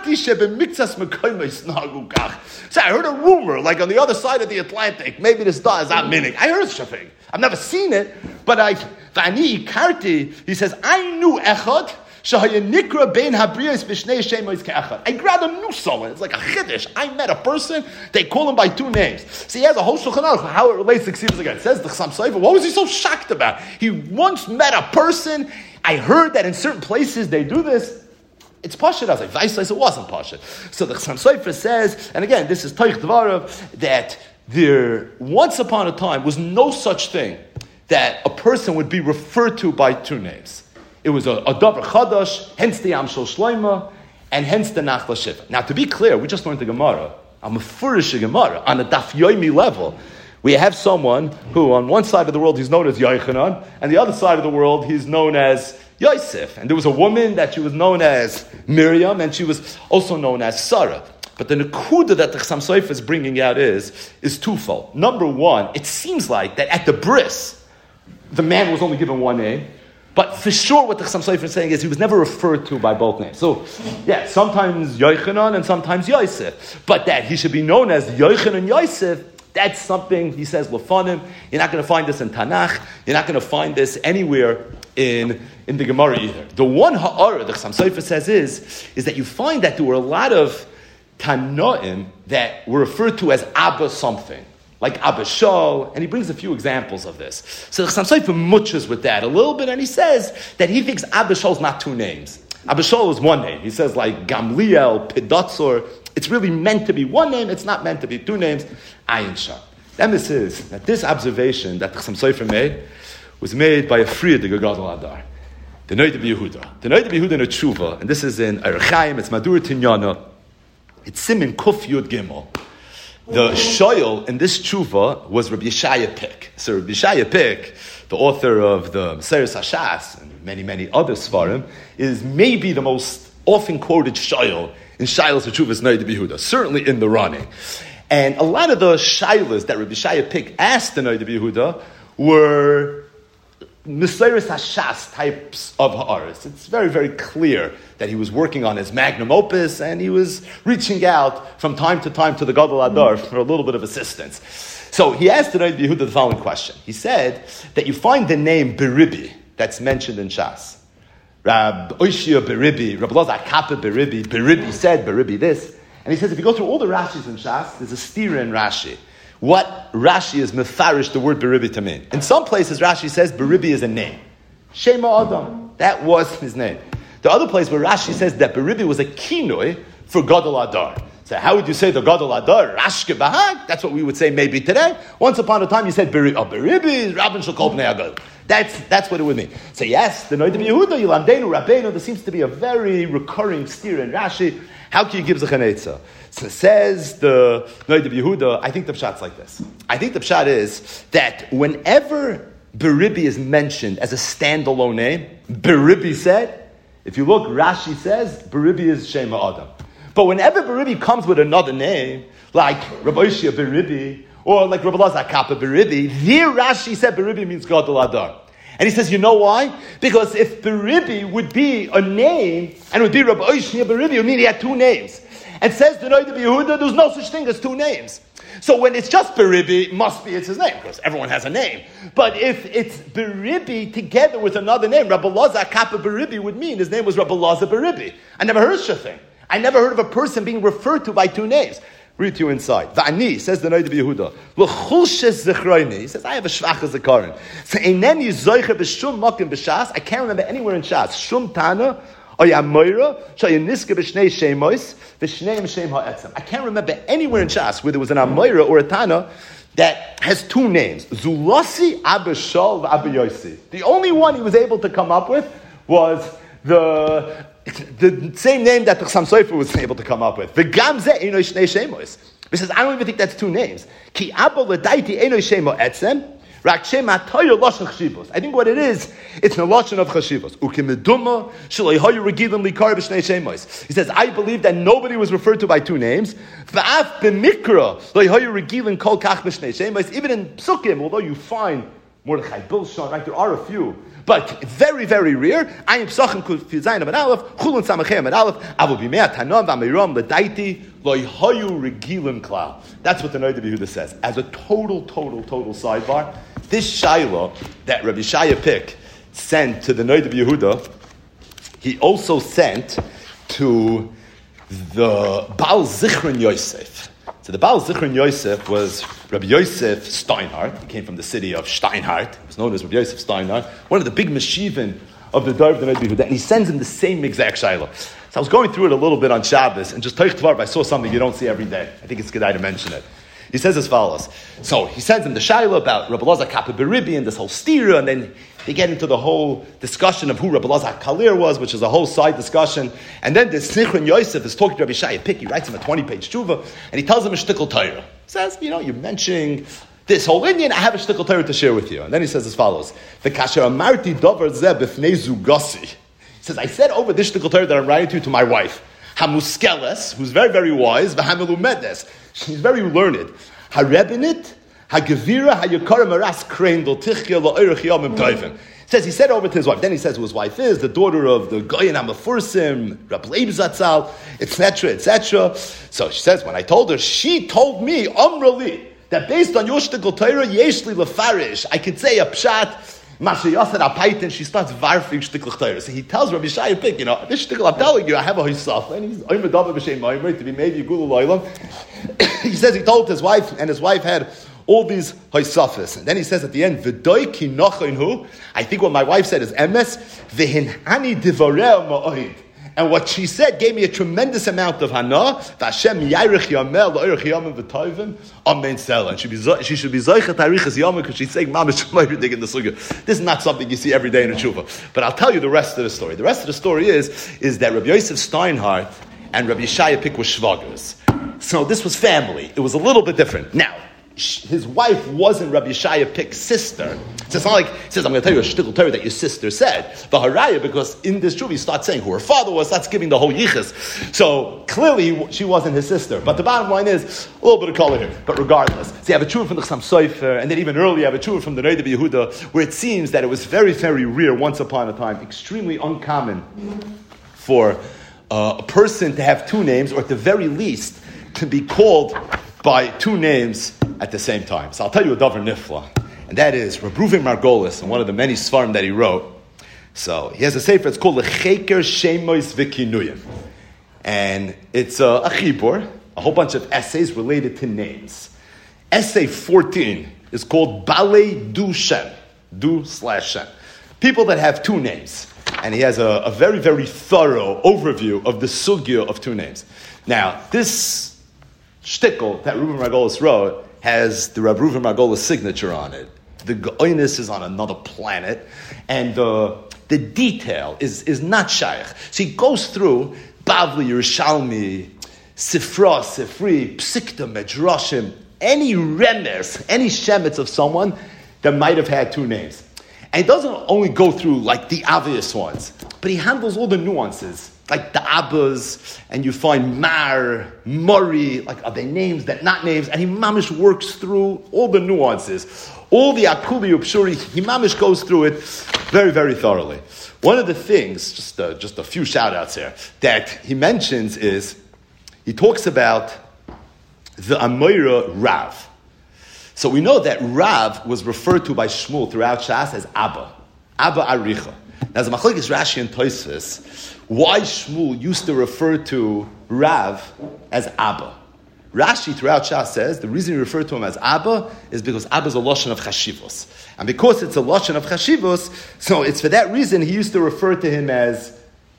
I heard a rumor, like on the other side of the Atlantic, maybe this da is not meaning. I heard such a thing. I've never seen it, but he says, I knew Echad, Shahayanikra bein habriyos b'shnei shemois ke'echad. I rather knew someone. It's like a chiddush. I met a person. They call him by two names. So he has a whole Shulchan Aruch how it relates to Ksivas again. It says the Chassam Sofer. What was he so shocked about? He once met a person. I heard that in certain places they do this. It's Pashut. I was like, Vaisais, it wasn't Pashut. So the Chassam Sofer says, and again, this is Toich Dvarav, that there once upon a time was no such thing that a person would be referred to by two names. It was a Davar Chadash, hence the Amshel Shloima, and hence the Nachla Shiva. Now, to be clear, we just learned the Gemara. I'm a Furish Gemara on a Daf Yomi level. We have someone who, on one side of the world, he's known as Yochanan, and the other side of the world, he's known as Yosef. And there was a woman that she was known as Miriam, and she was also known as Sarah. But the Nekuda that the Chassam Sofer is bringing out is twofold. Number one, it seems like that at the bris, the man was only given one name. But for sure, what the Chassam Sofer is saying is he was never referred to by both names. So, yeah, sometimes Yochanan and sometimes Yosef. But that he should be known as Yochanan Yosef, that's something, he says, Lefanim. You're not going to find this in Tanakh. You're not going to find this anywhere in the Gemara either. The one ha'ara the Chassam Sofer says is that you find that there were a lot of Tanoim that were referred to as Abba something. Like Abba Shol, and he brings a few examples of this. So the Chassam Sofer muches with that a little bit, and he says that he thinks Abba Shol is not two names. Abba Shol is one name. He says like Gamliel, Pidatzor. It's really meant to be one name. It's not meant to be two names. Ayin Shah. Then this is that this observation that the Chassam Sofer made was made by a Friedrich Gadol Adar, the Noida B'Yehuda. The Noida B'Yehuda in a Tshuva, and this is in Erechaim. It's Madur Tinyana. It's Simin Kuf Yud Gimel. The shoyl in this tshuva was Rabbi Yeshaya Pick. So Rabbi Yeshaya Pick, the author of the Meseres Hashas and many, many other svarim, is maybe the most often quoted shoyl in Shailas Tshuvas Noida B'Yehuda, certainly in the running. And a lot of the shailas that Rabbi Yeshaya Pick asked the Noida B'Yehuda were Meseres Hashas types of ha'aris. It's very, very clear that he was working on his magnum opus and he was reaching out from time to time to the Gadol Adar for a little bit of assistance. So he asked the Noida B'Yehuda the following question. He said that you find the name Beribi that's mentioned in Shas. Rab Oishia Beribi, Rab Elazar Kappa Beribi, Beribi said, Beribi this. And he says if you go through all the Rashis in Shas, there's a stira in Rashi. What Rashi is mefarish the word Beribi to mean. In some places, Rashi says Beribi is a name. Shema Adam. That was his name. The other place where Rashi says that Beribi was a kinoi for Gadol Adar. So how would you say the Gadol Adar? Rashke Bahag? That's what we would say maybe today. Once upon a time you said Beribi is Rabban Shekol Bnei Agad. That's what it would mean. So yes, the Noida B'Yehuda, Yilamdeinu, Rabbeinu, there seems to be a very recurring steer in Rashi. How can you give Zechan Eitzah? So says the Noida B'Yehuda, I think the pshat's like this. I think the pshat is that whenever Beribi is mentioned as a standalone name, Beribi said, if you look, Rashi says, Beribi is Shema Adam. But whenever Beribi comes with another name, like Rabbi Oishia Beribi, or like Rabbi Elazar Kappa Beribi, there Rashi said Beribi means Gadol Adar. And he says, you know why? Because if Beribi would be a name, and it would be Rabbi Oishia Beribi, it would mean he had two names. And says the Noida B'Yehuda, there's no such thing as two names. So when it's just Beribi, it's his name, because everyone has a name. But if it's Beribi together with another name, Rabbi Elazar Kappa Beribi would mean his name was Rabbi Elazar Beribi. I never heard such a thing. I never heard of a person being referred to by two names. Read to you inside. Va'ani, says the Noida B'Yehuda, l'chulshes zechroini. He says, I have a shvacha zekaron. Ve'eineni zoicher b'shum makim b'shas. I can't remember anywhere in Shas. Shum tana, oya moira, shayiniska b'shnei shemois, v'shneim shem ha'etzem. I can't remember anywhere in Shas where there was an Amoira or a Tana that has two names. Zulasi Abba Shol v'Abba Yosi. The only one he was able to come up with was the same name that the Chassam Sofer was able to come up with. V'gam zeh eino shnei shemois. He says, I don't even think that's two names. Ki Abba l'daiti eino shemo etzem. I think what it is, it's an lashon of chashivos. He says, I believe that nobody was referred to by two names. Even in psukim, although you find Mordechai Bilshon, right, there are a few, but very, very rare. I am psachim kufizayin amad aleph, chulun samachem amad aleph, avu b'mei tanom v'amiram l'daiti loyhayu regilim klal. That's what the Noida B'Yehuda says. As a total sidebar, this Shaila that Rabbi Shaya Pick sent to the Noida B'Yehuda, he also sent to the Baal Zichron Yosef. So the Baal Zichron Yosef was Rabbi Yosef Steinhardt. He came from the city of Steinhardt. He was known as Rabbi Yosef Steinhardt, one of the big meshivim of the Dar of the Rebbe Yehuda, and he sends him the same exact shayla. So I was going through it a little bit on Shabbos, and just Teich Tvar, I saw something you don't see every day. I think it's good to mention it. He says as follows. So he sends him the shayla about Rabbi Elazar Kappa Beribi and this whole stira, and then they get into the whole discussion of who Rabbi Elazar Kalir was, which is a whole side discussion. And then this Zichron Yosef is talking to Rabbi Shaya Pick. He writes him a 20-page tshuva, and he tells him a shtickle Torah. He says, you're mentioning this whole Indian, I have a shtickle Torah to share with you. And then he says as follows. The kasher amarti dover zeh b'fnei zugasi. He says, I said over this shtickle Torah that I'm writing to my wife, Hamuskeles, who's very, very wise, v'hamelumedes, she's very learned. Harebinit, hagevira, hayakara maras kreindel, tichya la'oirach yomim toivim. Says he said over to his wife. Then he says who his wife is, the daughter of the Goyen Hamafursim, Rabbi Leib Zatzal, etc., etc. So she says, when I told her, she told me, Amrali, that based on your shtickle Torah, yeshli lefarish, I could say a pshat, Masha Yasser Apaitin, she starts varfing shtickle Torah. So he tells Rabbi Shaya Pick, this shtickle I'm telling you, I have a hisaf, and he's oimadav b'shem oimer to be maybe gulu loylam. He says he told his wife, and his wife had all these haisafis. And then he says at the end, V'doi ki nochainhu, I think what my wife said is emes, v'hinhani divareh ma'oid. And what she said gave me a tremendous amount of hana. V'Hashem yayrich yamel la'oirich yamim v'toivim amen sela. And she should be zoichet harichas yamim because she's saying mamish everything in the sugya. This is not something you see every day in a tshuva. But I'll tell you the rest of the story. The rest of the story is that Rabbi Yosef Steinhardt and Rabbi Yeshaya Pick were shvagos. So this was family. It was a little bit different. Now, his wife wasn't Rabbi Yeshaya Pick's sister. So it's not like he says, I'm going to tell you a shtickle Torah that your sister said. The haraya, because in this truth he starts saying who her father was, starts giving the whole yichus. So clearly she wasn't his sister. But the bottom line is a little bit of color here. But regardless, so you have a truth from the Chassam Sofer, and then even earlier you have a truth from the Rebbe Yehuda, where it seems that it was very, very rare once upon a time, extremely uncommon for a person to have two names, or at the very least to be called by two names at the same time. So I'll tell you a davar nifla, and that is Reb Reuven Margolis, and one of the many svarim that he wrote. So he has a sefer, it's called Lecheker Shemois V'Kinuyim, and it's a chibur, a whole bunch of essays related to names. Essay 14 is called Balei Du Shem, Du/Shem, people that have two names. And he has a very, very thorough overview of the sugya of two names. Now, this shtickle that Reuven Margolis wrote has the Reb Reuven Margolis signature on it. The goyness is on another planet, and the detail is not shaykh. So he goes through Bavli, Yerushalmi, Sifra, Sifri, Psikta, Medrashim, any remes, any shemetz of someone that might have had two names. And he doesn't only go through like the obvious ones, but he handles all the nuances, like the Abbas, and you find Mar, Murray, like are they names, that not names, and he mamish works through all the nuances. All the Akuli Upshuri, he mamish goes through it very, very thoroughly. One of the things, just a few shout-outs here, that he mentions is, he talks about the Amoira Rav. So we know that Rav was referred to by Shmuel throughout Shas as Abba Aricha. Now, as a machlokes Rashi and Tosfos, why Shmuel used to refer to Rav as Abba. Rashi throughout Shas says the reason he referred to him as Abba is because Abba is a lashon of chashivos, and because it's a lashon of chashivos, so it's for that reason he used to refer to him as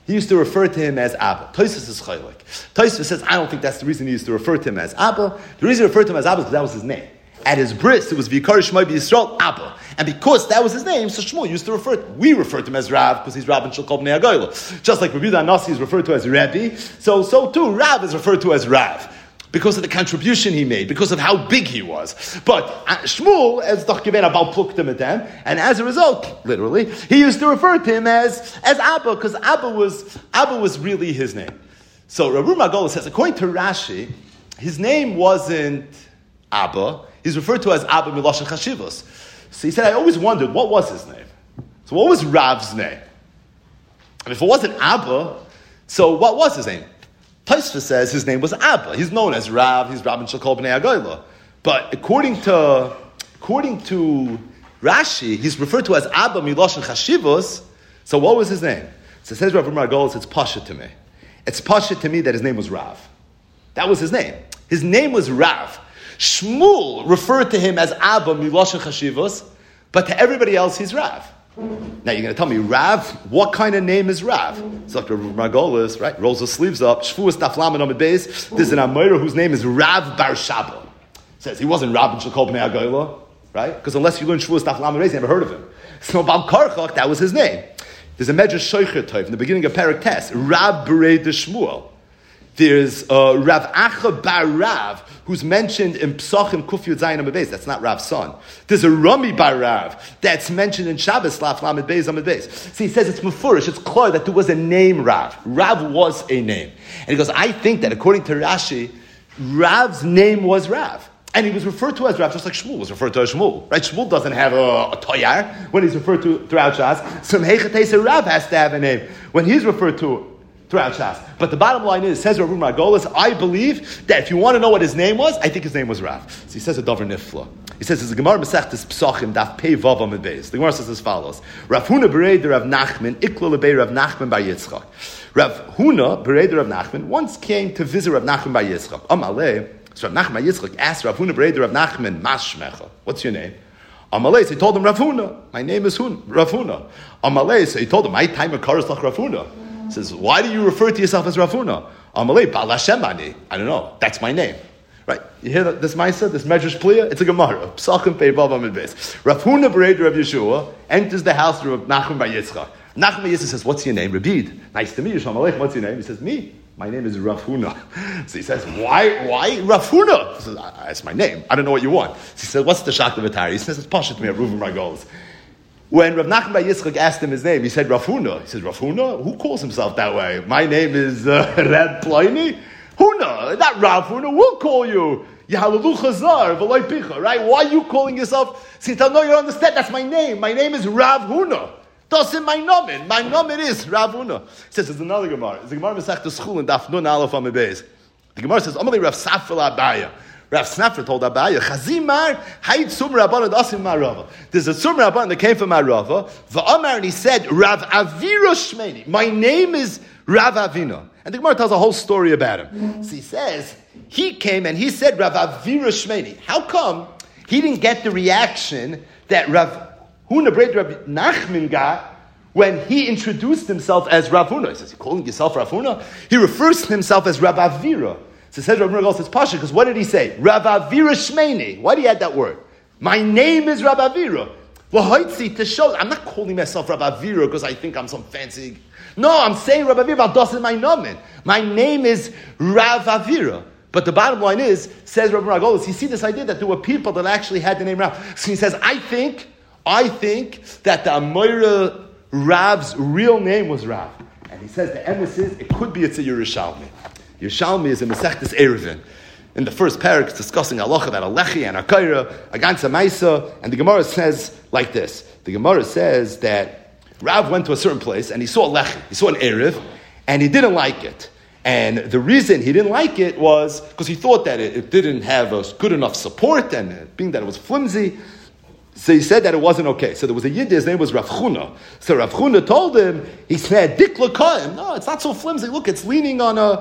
Abba. Tosfos is chaylik. Tosfos says I don't think that's the reason he used to refer to him as Abba. The reason he referred to him as Abba is because that was his name. At his bris, it was Vikar Shmoi B'Yisrael Abba. And because that was his name, so Shmuel used to we refer to him as Rav, because he's Rav and Shulkov Bnei Agoyla. Just like Rabbi Yehuda Nasi is referred to as Rebbe, so too Rav is referred to as Rav. Because of the contribution he made, because of how big he was. But Shmuel, as Dachkiven Abal Pluktim at them, and as a result, literally, he used to refer to him as Abba, because Abba was really his name. So Rabbi Margolis says, according to Rashi, his name wasn't Abba, he's referred to as Abba Miloshen Chashivos. So he said, I always wondered, what was his name? So what was Rav's name? And if it wasn't Abba, so what was his name? Tosfos says his name was Abba. He's known as Rav, he's Rabban Shakol Bnei Agoyla. But according to Rashi, he's referred to as Abba Miloshen Chashivos, so what was his name? So it says Rav Margolis, it's Pasha to me. It's Pasha to me that his name was Rav. That was his name. His name was Rav. Shmuel referred to him as Abba Milosha Chashivos, but to everybody else he's Rav. Now you're going to tell me, Rav, what kind of name is Rav? So Dr. Margolis, right, rolls his sleeves up. Shvuas Taflam and Amid Beis. There's an Amira whose name is Rav Bar Shaba. Says he wasn't Rav and Shekol Bnei Agoyla, right? Because unless you learn Shvuas Taflam and Beis, you never heard of him. So Bal Karchach, that was his name. There's a Medrash Shoicher Tov in the beginning of Perek Tes, Rav Berei de Shmuel. There's Rav Acha Bar Rav, who's mentioned in Psachim Kuf Yud Zayin Amid Beis. That's not Rav's son. There's a Rami Bar Rav that's mentioned in Shabbos Laf Lamed Beis Amid Beis. See, he says it's mufurish, it's clear that there was a name Rav. Rav was a name. And he goes, I think that according to Rashi, Rav's name was Rav. And he was referred to as Rav, just like Shmuel was referred to as Shmuel. Right? Shmuel doesn't have a toyar when he's referred to throughout Shas. So Mehechatesa Rav has to have a name when he's referred to throughout Shas. But the bottom line is, says Rav Margolis, I believe that if you want to know what his name was, I think his name was Rav. So he says a Dover Nifla. He says, it's a Gemara Masechtes Psachim, Daf Pei Vav Amid Beis. The Gemara says as follows. Rav Huna Berei de Rav Nachman, Ikla Lebei Rav Nachman Bar Yitzchak. Rav Huna Berei de Rav Nachman once came to visit Rav Nachman Bar Yitzchak. Amalei, so Rav Nachman Bar Yitzchak asked Rav Huna Berei de Rav Nachman, Mashmecha, what's your name? Amalei, so he told him, Rav Huna, my name is Rav Huna. Amalei, so he told him, my time of Karas Lach Rav Huna. He says, why do you refer to yourself as Rav Huna? Amalei, Bal Hashem Ani. I don't know, that's my name. Right, you hear this Maisa, this Medrash Pliya? It's a Gemara. Psachim Pei Vav Amid Beis. Rav Huna Berei Rav Yeshua enters the house of Rav Nachman Bar Yitzchak. Nachman Bar Yitzchak says, what's your name? Rabid. Nice to meet you, Shalom Aleichem. What's your name? He says, me. My name is Rav Huna. So he says, why Rav Huna? He says, that's my name. I don't know what you want. So he says, what's the Shach Levatari? He says, it's Pasha to me at Reuven Margolis. When Rav Nachman Bar Yitzchak asked him his name, he said, Rav Huna. He says, Rav Huna? Who calls himself that way? My name is Reb Ploini. Huna, not Rav Huna. We'll call you Yahalalu Chazar, V'loi Picha, right? Why are you calling yourself? So he said, no, you don't understand. That's my name. My name is Rav Huna. Doesn't my nomen. My nomen is Rav Huna. He says, there's another Gemara. It's a Gemara Masechtes Chulin, Daf Nun Aleph Amid Beis. The Gemara says, Amalei Rav Safra Abaya. Rav Snafra told Abaya, Chazimar, Hayit Sum Rabban Asim Marava. There's a Sum Rabban that came from Marava. V'amar, and he said, Rav Avira Shmeni. My name is Rav Avina. And the Gemara tells a whole story about him. So he says, he came and he said, Rav Avira Shmeni. How come he didn't get the reaction that Rav Huna Berei Rav Nachman got when he introduced himself as Rav Huna? He says, you're calling yourself Rav Huna? He refers to himself as Rav Avira. So it says Rav Mergol says Pasha, because what did he say? Rav Avira Shmeni. Why do you add that word? My name is Rav Avira. L'hoitzi, to show, I'm not calling myself Rav Avira because I think I'm some fancy. No, I'm saying Rav Avira, Das is my nomen. My name is Rav Avira. But the bottom line is, says Rav Mergol, you see this idea that there were people that actually had the name Rav. So he says, I think that the Amora Rav's real name was Rav. And he says the emphasis, it could be it's a Yerushalmi. Yerushalmi is a Masechtes Eruvin. In the first parak, it's discussing halacha about Alechi and Akaira, Aganza Maisa, and the Gemara says like this. The Gemara says that Rav went to a certain place and he saw Alechi, he saw an Erev, and he didn't like it. And the reason he didn't like it was because he thought that it didn't have a good enough support, and being that it was flimsy, so he said that it wasn't okay. So there was a Yid, his name was Rav Chuna. So Rav Chuna told him, he said, Dik l'kaim. No, it's not so flimsy. Look, it's leaning on a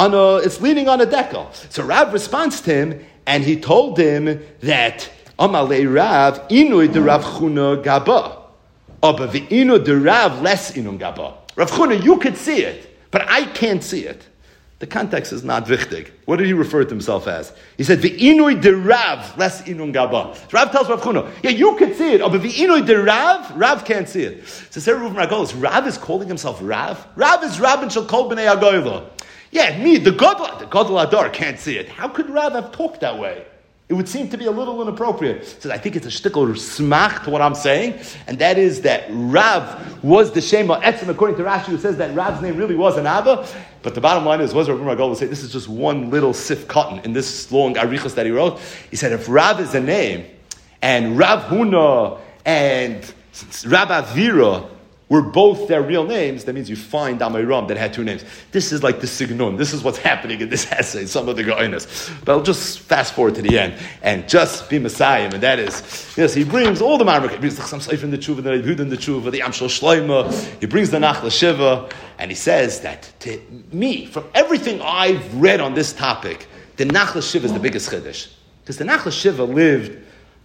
decal. So Rav responds to him, and he told him that Amalei Rav inui de Rav Chuna gaba, aber v'inu de Rav less inun gaba. Rav Chuna, you could see it, but I can't see it. The context is not wichtig. What did he refer to himself as? He said, "V'inui de Rav, less inun gaba." So Rav tells Rav Chuna, yeah, you can see it, but v'inui de Rav, Rav can't see it. So Sarah Reuven Margolis, Rav is calling himself Rav? Rav is Rabban shel kol b'nei Agoyla. Yeah, me, the Gadol Adar can't see it. How could Rav have talked that way? It would seem to be a little inappropriate. So I think it's a shtickle smach to what I'm saying, and that is that Rav was the Shema Etzem, according to Rashi, who says that Rav's name really was an Abba. But the bottom line is, was Rav Margol would say, this is just one little sif cotton in this long arichas that he wrote. He said, if Rav is a name, and Rav Huna, and Rav Avira were both their real names, that means you find Amiram that had two names. This is like the Signun. This is what's happening in this essay, some of the Goinas. But I'll just fast forward to the end and just be Messiah, and that is, yes, he brings all the Marmuk. He brings the Chasam Sofer in the Tshuva, the Rebbe in the Tshuva, the Amshel Shloima. He brings the Nachla Shiva, and he says that to me, from everything I've read on this topic, the Nachla Shiva is the biggest Chiddush. Because the Nachla Shiva lived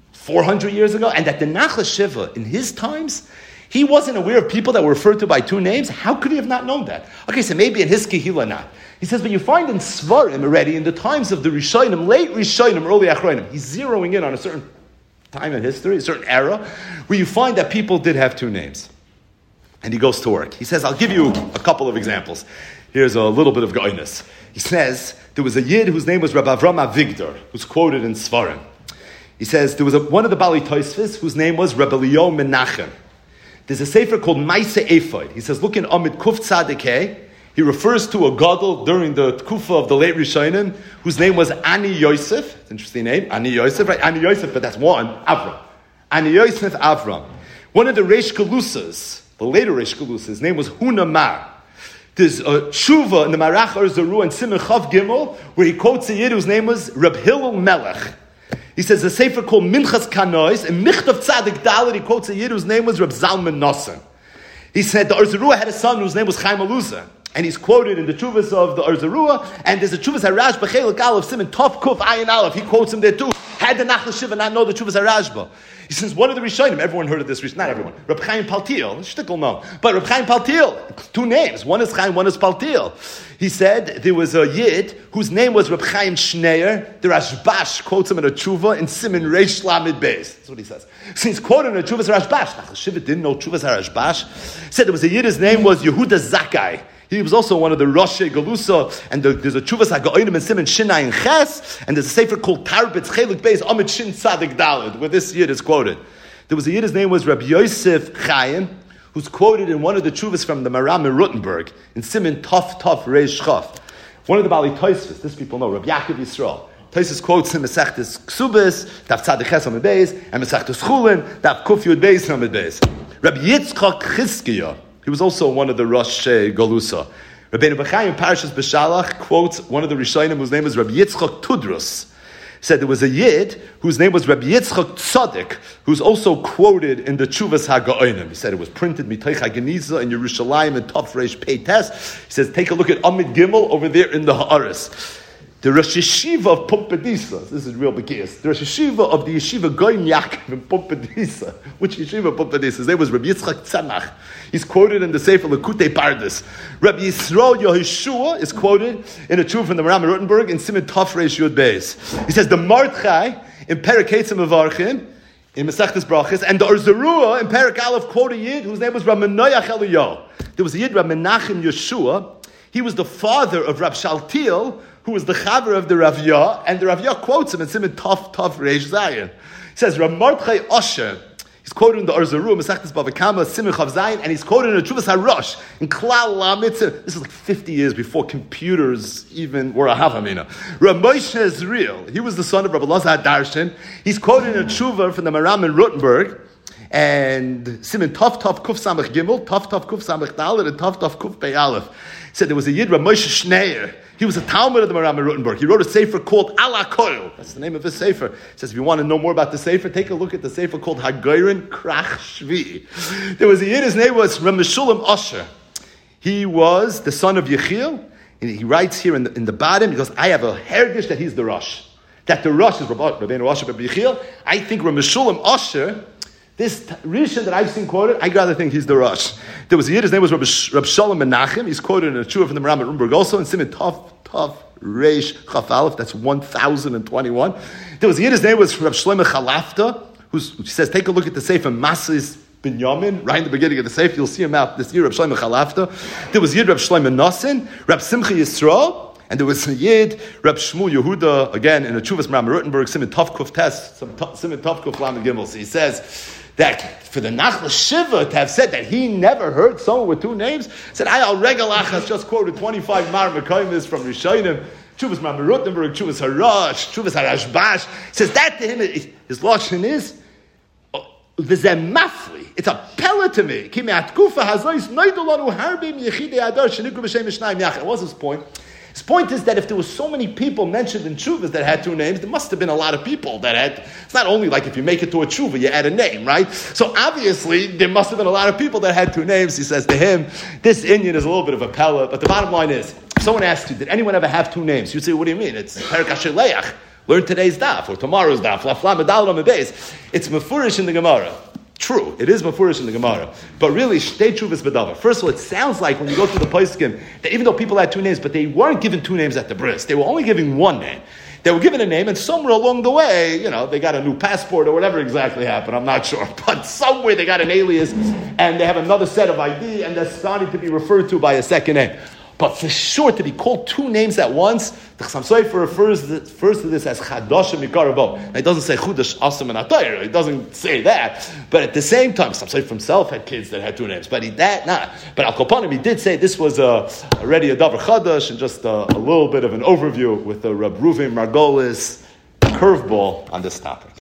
400 years ago, and that the Nachla Shiva, in his times, he wasn't aware of people that were referred to by two names. How could he have not known that? Okay, so maybe in his Kehillah not. He says, but you find in Svarim already, in the times of the Rishonim, late Rishonim, early Achronim, he's zeroing in on a certain time in history, a certain era, where you find that people did have two names. And he goes to work. He says, I'll give you a couple of examples. Here's a little bit of Goinus. He says, there was a Yid whose name was Rabbi Avram Avigdor, who's quoted in Svarim. He says, there was one of the Bali Tosfos whose name was Rabbi Leo Menachem. There's a sefer called Maise Ephod. He says, look in Amid Kuf Tzadikeh. He refers to a gadol during the Kufa of the late Rishonim, whose name was Ani Yosef. It's an interesting name, Ani Yosef, right? Ani Yosef, but that's one, Avram. Ani Yosef Avram. One of the Reish Galusas, the later Reish Galusas, his name was Huna Mar. There's a tshuva in the Marach Or Zaru and Simon Chav Gimel, where he quotes a Yid whose name was Reb Hillel Melech. He says a sefer called Minchas Kanois, and Michtav Tzadik Dalet, he quotes a Yid whose name was Reb Zalman Nosson. He said the Or Zarua had a son whose name was Chaim Aluza, and he's quoted in the Chuvas of the Or Zarua, and there's a Chuvas HaRashba, Chelik Aleph, Simon Tov Kuf Ayin Aleph, he quotes him there too. Had the Nachla Shiva not know the Chuvas HaRashba? He says, one of the Rishonim, everyone heard of this, not everyone, Reb Chaim Paltiel, shtickle no, but Reb Chaim Paltiel, two names, one is Chaim, one is Paltiel. He said there was a Yid whose name was Reb Chaim Shneyer. The Rashbash quotes him in a tshuva in Siman Reish Lamed Beis. That's what he says. So he's quoting a tshuva's Rashbash. Nachal Shiva didn't know tshuva's Rashbash. Said there was a Yid, his name was Yehuda Zakai. He was also one of the Rosh Galusa, and there's a Chuvas HaGa'onim and Siman Shinai and Ches, and there's a sefer called Tarbitz Chelik Beis Amid Shin Tzadik Daled, where this Yid is quoted. There was a Yid, his name was Rabbi Yosef Chaim, who's quoted in one of the Chuvas from the Maram in Rutenberg, in Siman Tov Reish Chaf. One of the Bali Tosfos, this people know, Rabbi Yaakov Yisrael. Tosfos quotes him Mesechtes Ksubis, Daf Tzadik Ches Amid Beis, and Mesechtes Chulin, Daf Kuf Yud Beis Amid Beis. Rabbi Yitzchak Chizkiah, he was also one of the Rosh Galusa. Rabbeinu Bechai in Parashas Beshalach quotes one of the Rishonim whose name is Rabbi Yitzchak Tudrus. He said there was a Yid whose name was Rabbi Yitzchak Tzaddik, who's also quoted in the Chuvas HaGa'onim. He said it was printed Mitoich HaGeniza in Yerushalayim and Tov Reish Pei Tes. He says, take a look at Amid Gimel over there in the Ha'aris. The Rosh Yeshiva of Pumbedisa, this is real bekias. The Rosh Yeshiva of the Yeshiva Goyim Yaakov in Pumbedisa. Which Yeshiva Pumbedisa? His name was Rabbi Yitzchak Tzemach. He's quoted in the Sefer Lekutei Pardes. Rabbi Yisrael Yehoshua is quoted in a tshuva from the Maram Rutenberg in Siman Tov Reish Yud Beis. He says the Mordechai in Perek Eitzim Avarchim in Masechtas Brachas, and the Or Zarua in Perek Aleph quote a Yid whose name was Rabbi Noach Eliyahu. There was a Yid, Rabbi Menachem Yeshua. He was the father of Rab Shaltiel, who was the chaver of the Ravya, and the Ravya quotes him in Siman Tov Reish Zayin. He says, Rab Mordechai Osher, he's quoted in the Or Zarua, Masechtas Bava Kama, Siman Chav Zayin, and he's quoted in the Chuvas HaRosh, in Klal Lamitzah. This is like 50 years before computers even were a Havamina. Rab Moshe Ezriel, he was the son of Rabbi Elazar Darshan. He's quoted in a Tshuva from the Maram in Rutenberg, and Siman Tov Kuf Samach Gimel, Tov Kuf Samach Dalet, and Tov Kuf Pei Aleph. He said there was a Yid, Rab Moshe Shneyer. He was a Talmud of the Maram in Rutenberg. He wrote a sefer called Ala Koil. That's the name of his sefer. He says, if you want to know more about the sefer, take a look at the sefer called Hagoyrin Krach Shvi. There was a Yid, his name was Reb Meshulam Osher. He was the son of Yechiel. And he writes here in the bottom, he goes, I have a hergish that he's the Rosh. That the Rosh is Rabbeinu Osher, Rabbi Yechiel. I think Reb Meshulam Osher, this Rishon that I've seen quoted, I rather think he's the Rosh. There was a Yid, his name was Reb Shalom Menachem. He's quoted in a tshuva from the Maram at Rutenberg also, in Siman Tov Reish Chaf Aleph, that's 1021. There was a Yid, his name was Reb Shlomo Chalafta, who says, take a look at the Sefer Masis Binyamin, right in the beginning of the Sefer, you'll see him out this year, Reb Shlomo Chalafta. There was a Yid, Reb Shlomo Nosson, Reb Simcha Yisrael, and there was a Yid, Reb Shmuel Yehuda, again in a Chuvas Maram Rutenberg, Siman Tov Kuf Tes, Siman Tov Kuf Lamed Gimel. So he says that for the Nachla Shiva to have said that he never heard someone with two names, said, Ayal Regalach has just quoted 25 Mar Mekaymis from Rishonim, Chuvas Maram Rutenberg, Chuvas HaRosh, Chuvas HaRashbash. Says that to him, his lashon is, V'zeh mafli. it's a pella to me. What was his point? His point is that if there were so many people mentioned in tshuvas that had two names, there must have been a lot of people that had. It's not only like if you make it to a tshuva, you add a name, right? So obviously, there must have been a lot of people that had two names. He says to him, this Indian is a little bit of a pella, but the bottom line is, if someone asks you, did anyone ever have two names? You say, what do you mean? It's Perak HaShileach. Learn today's daf, or tomorrow's daf, lafla medal ramabes. It's mefurish in the Gemara. True, it is mefurish in the Gemara. But really, shtei tshuvas b'davar. First of all, it sounds like when you go through the poskim, that even though people had two names, but they weren't given two names at the bris. They were only giving one name. They were given a name, and somewhere along the way, they got a new passport or whatever exactly happened, I'm not sure. But somewhere they got an alias, and they have another set of ID, and they're starting to be referred to by a second name. But for sure, to be called two names at once, the Chassam Sofer refers to this as Chadosh and Mikarabo. It doesn't say Chudash, Asam, and Atayr. It doesn't say that. But at the same time, Chassam Sofer himself had kids that had two names. But But Al Kopanim, he did say this was already a Davar Chadash, and just a little bit of an overview with the Reb Reuven Margolis curveball on this topic.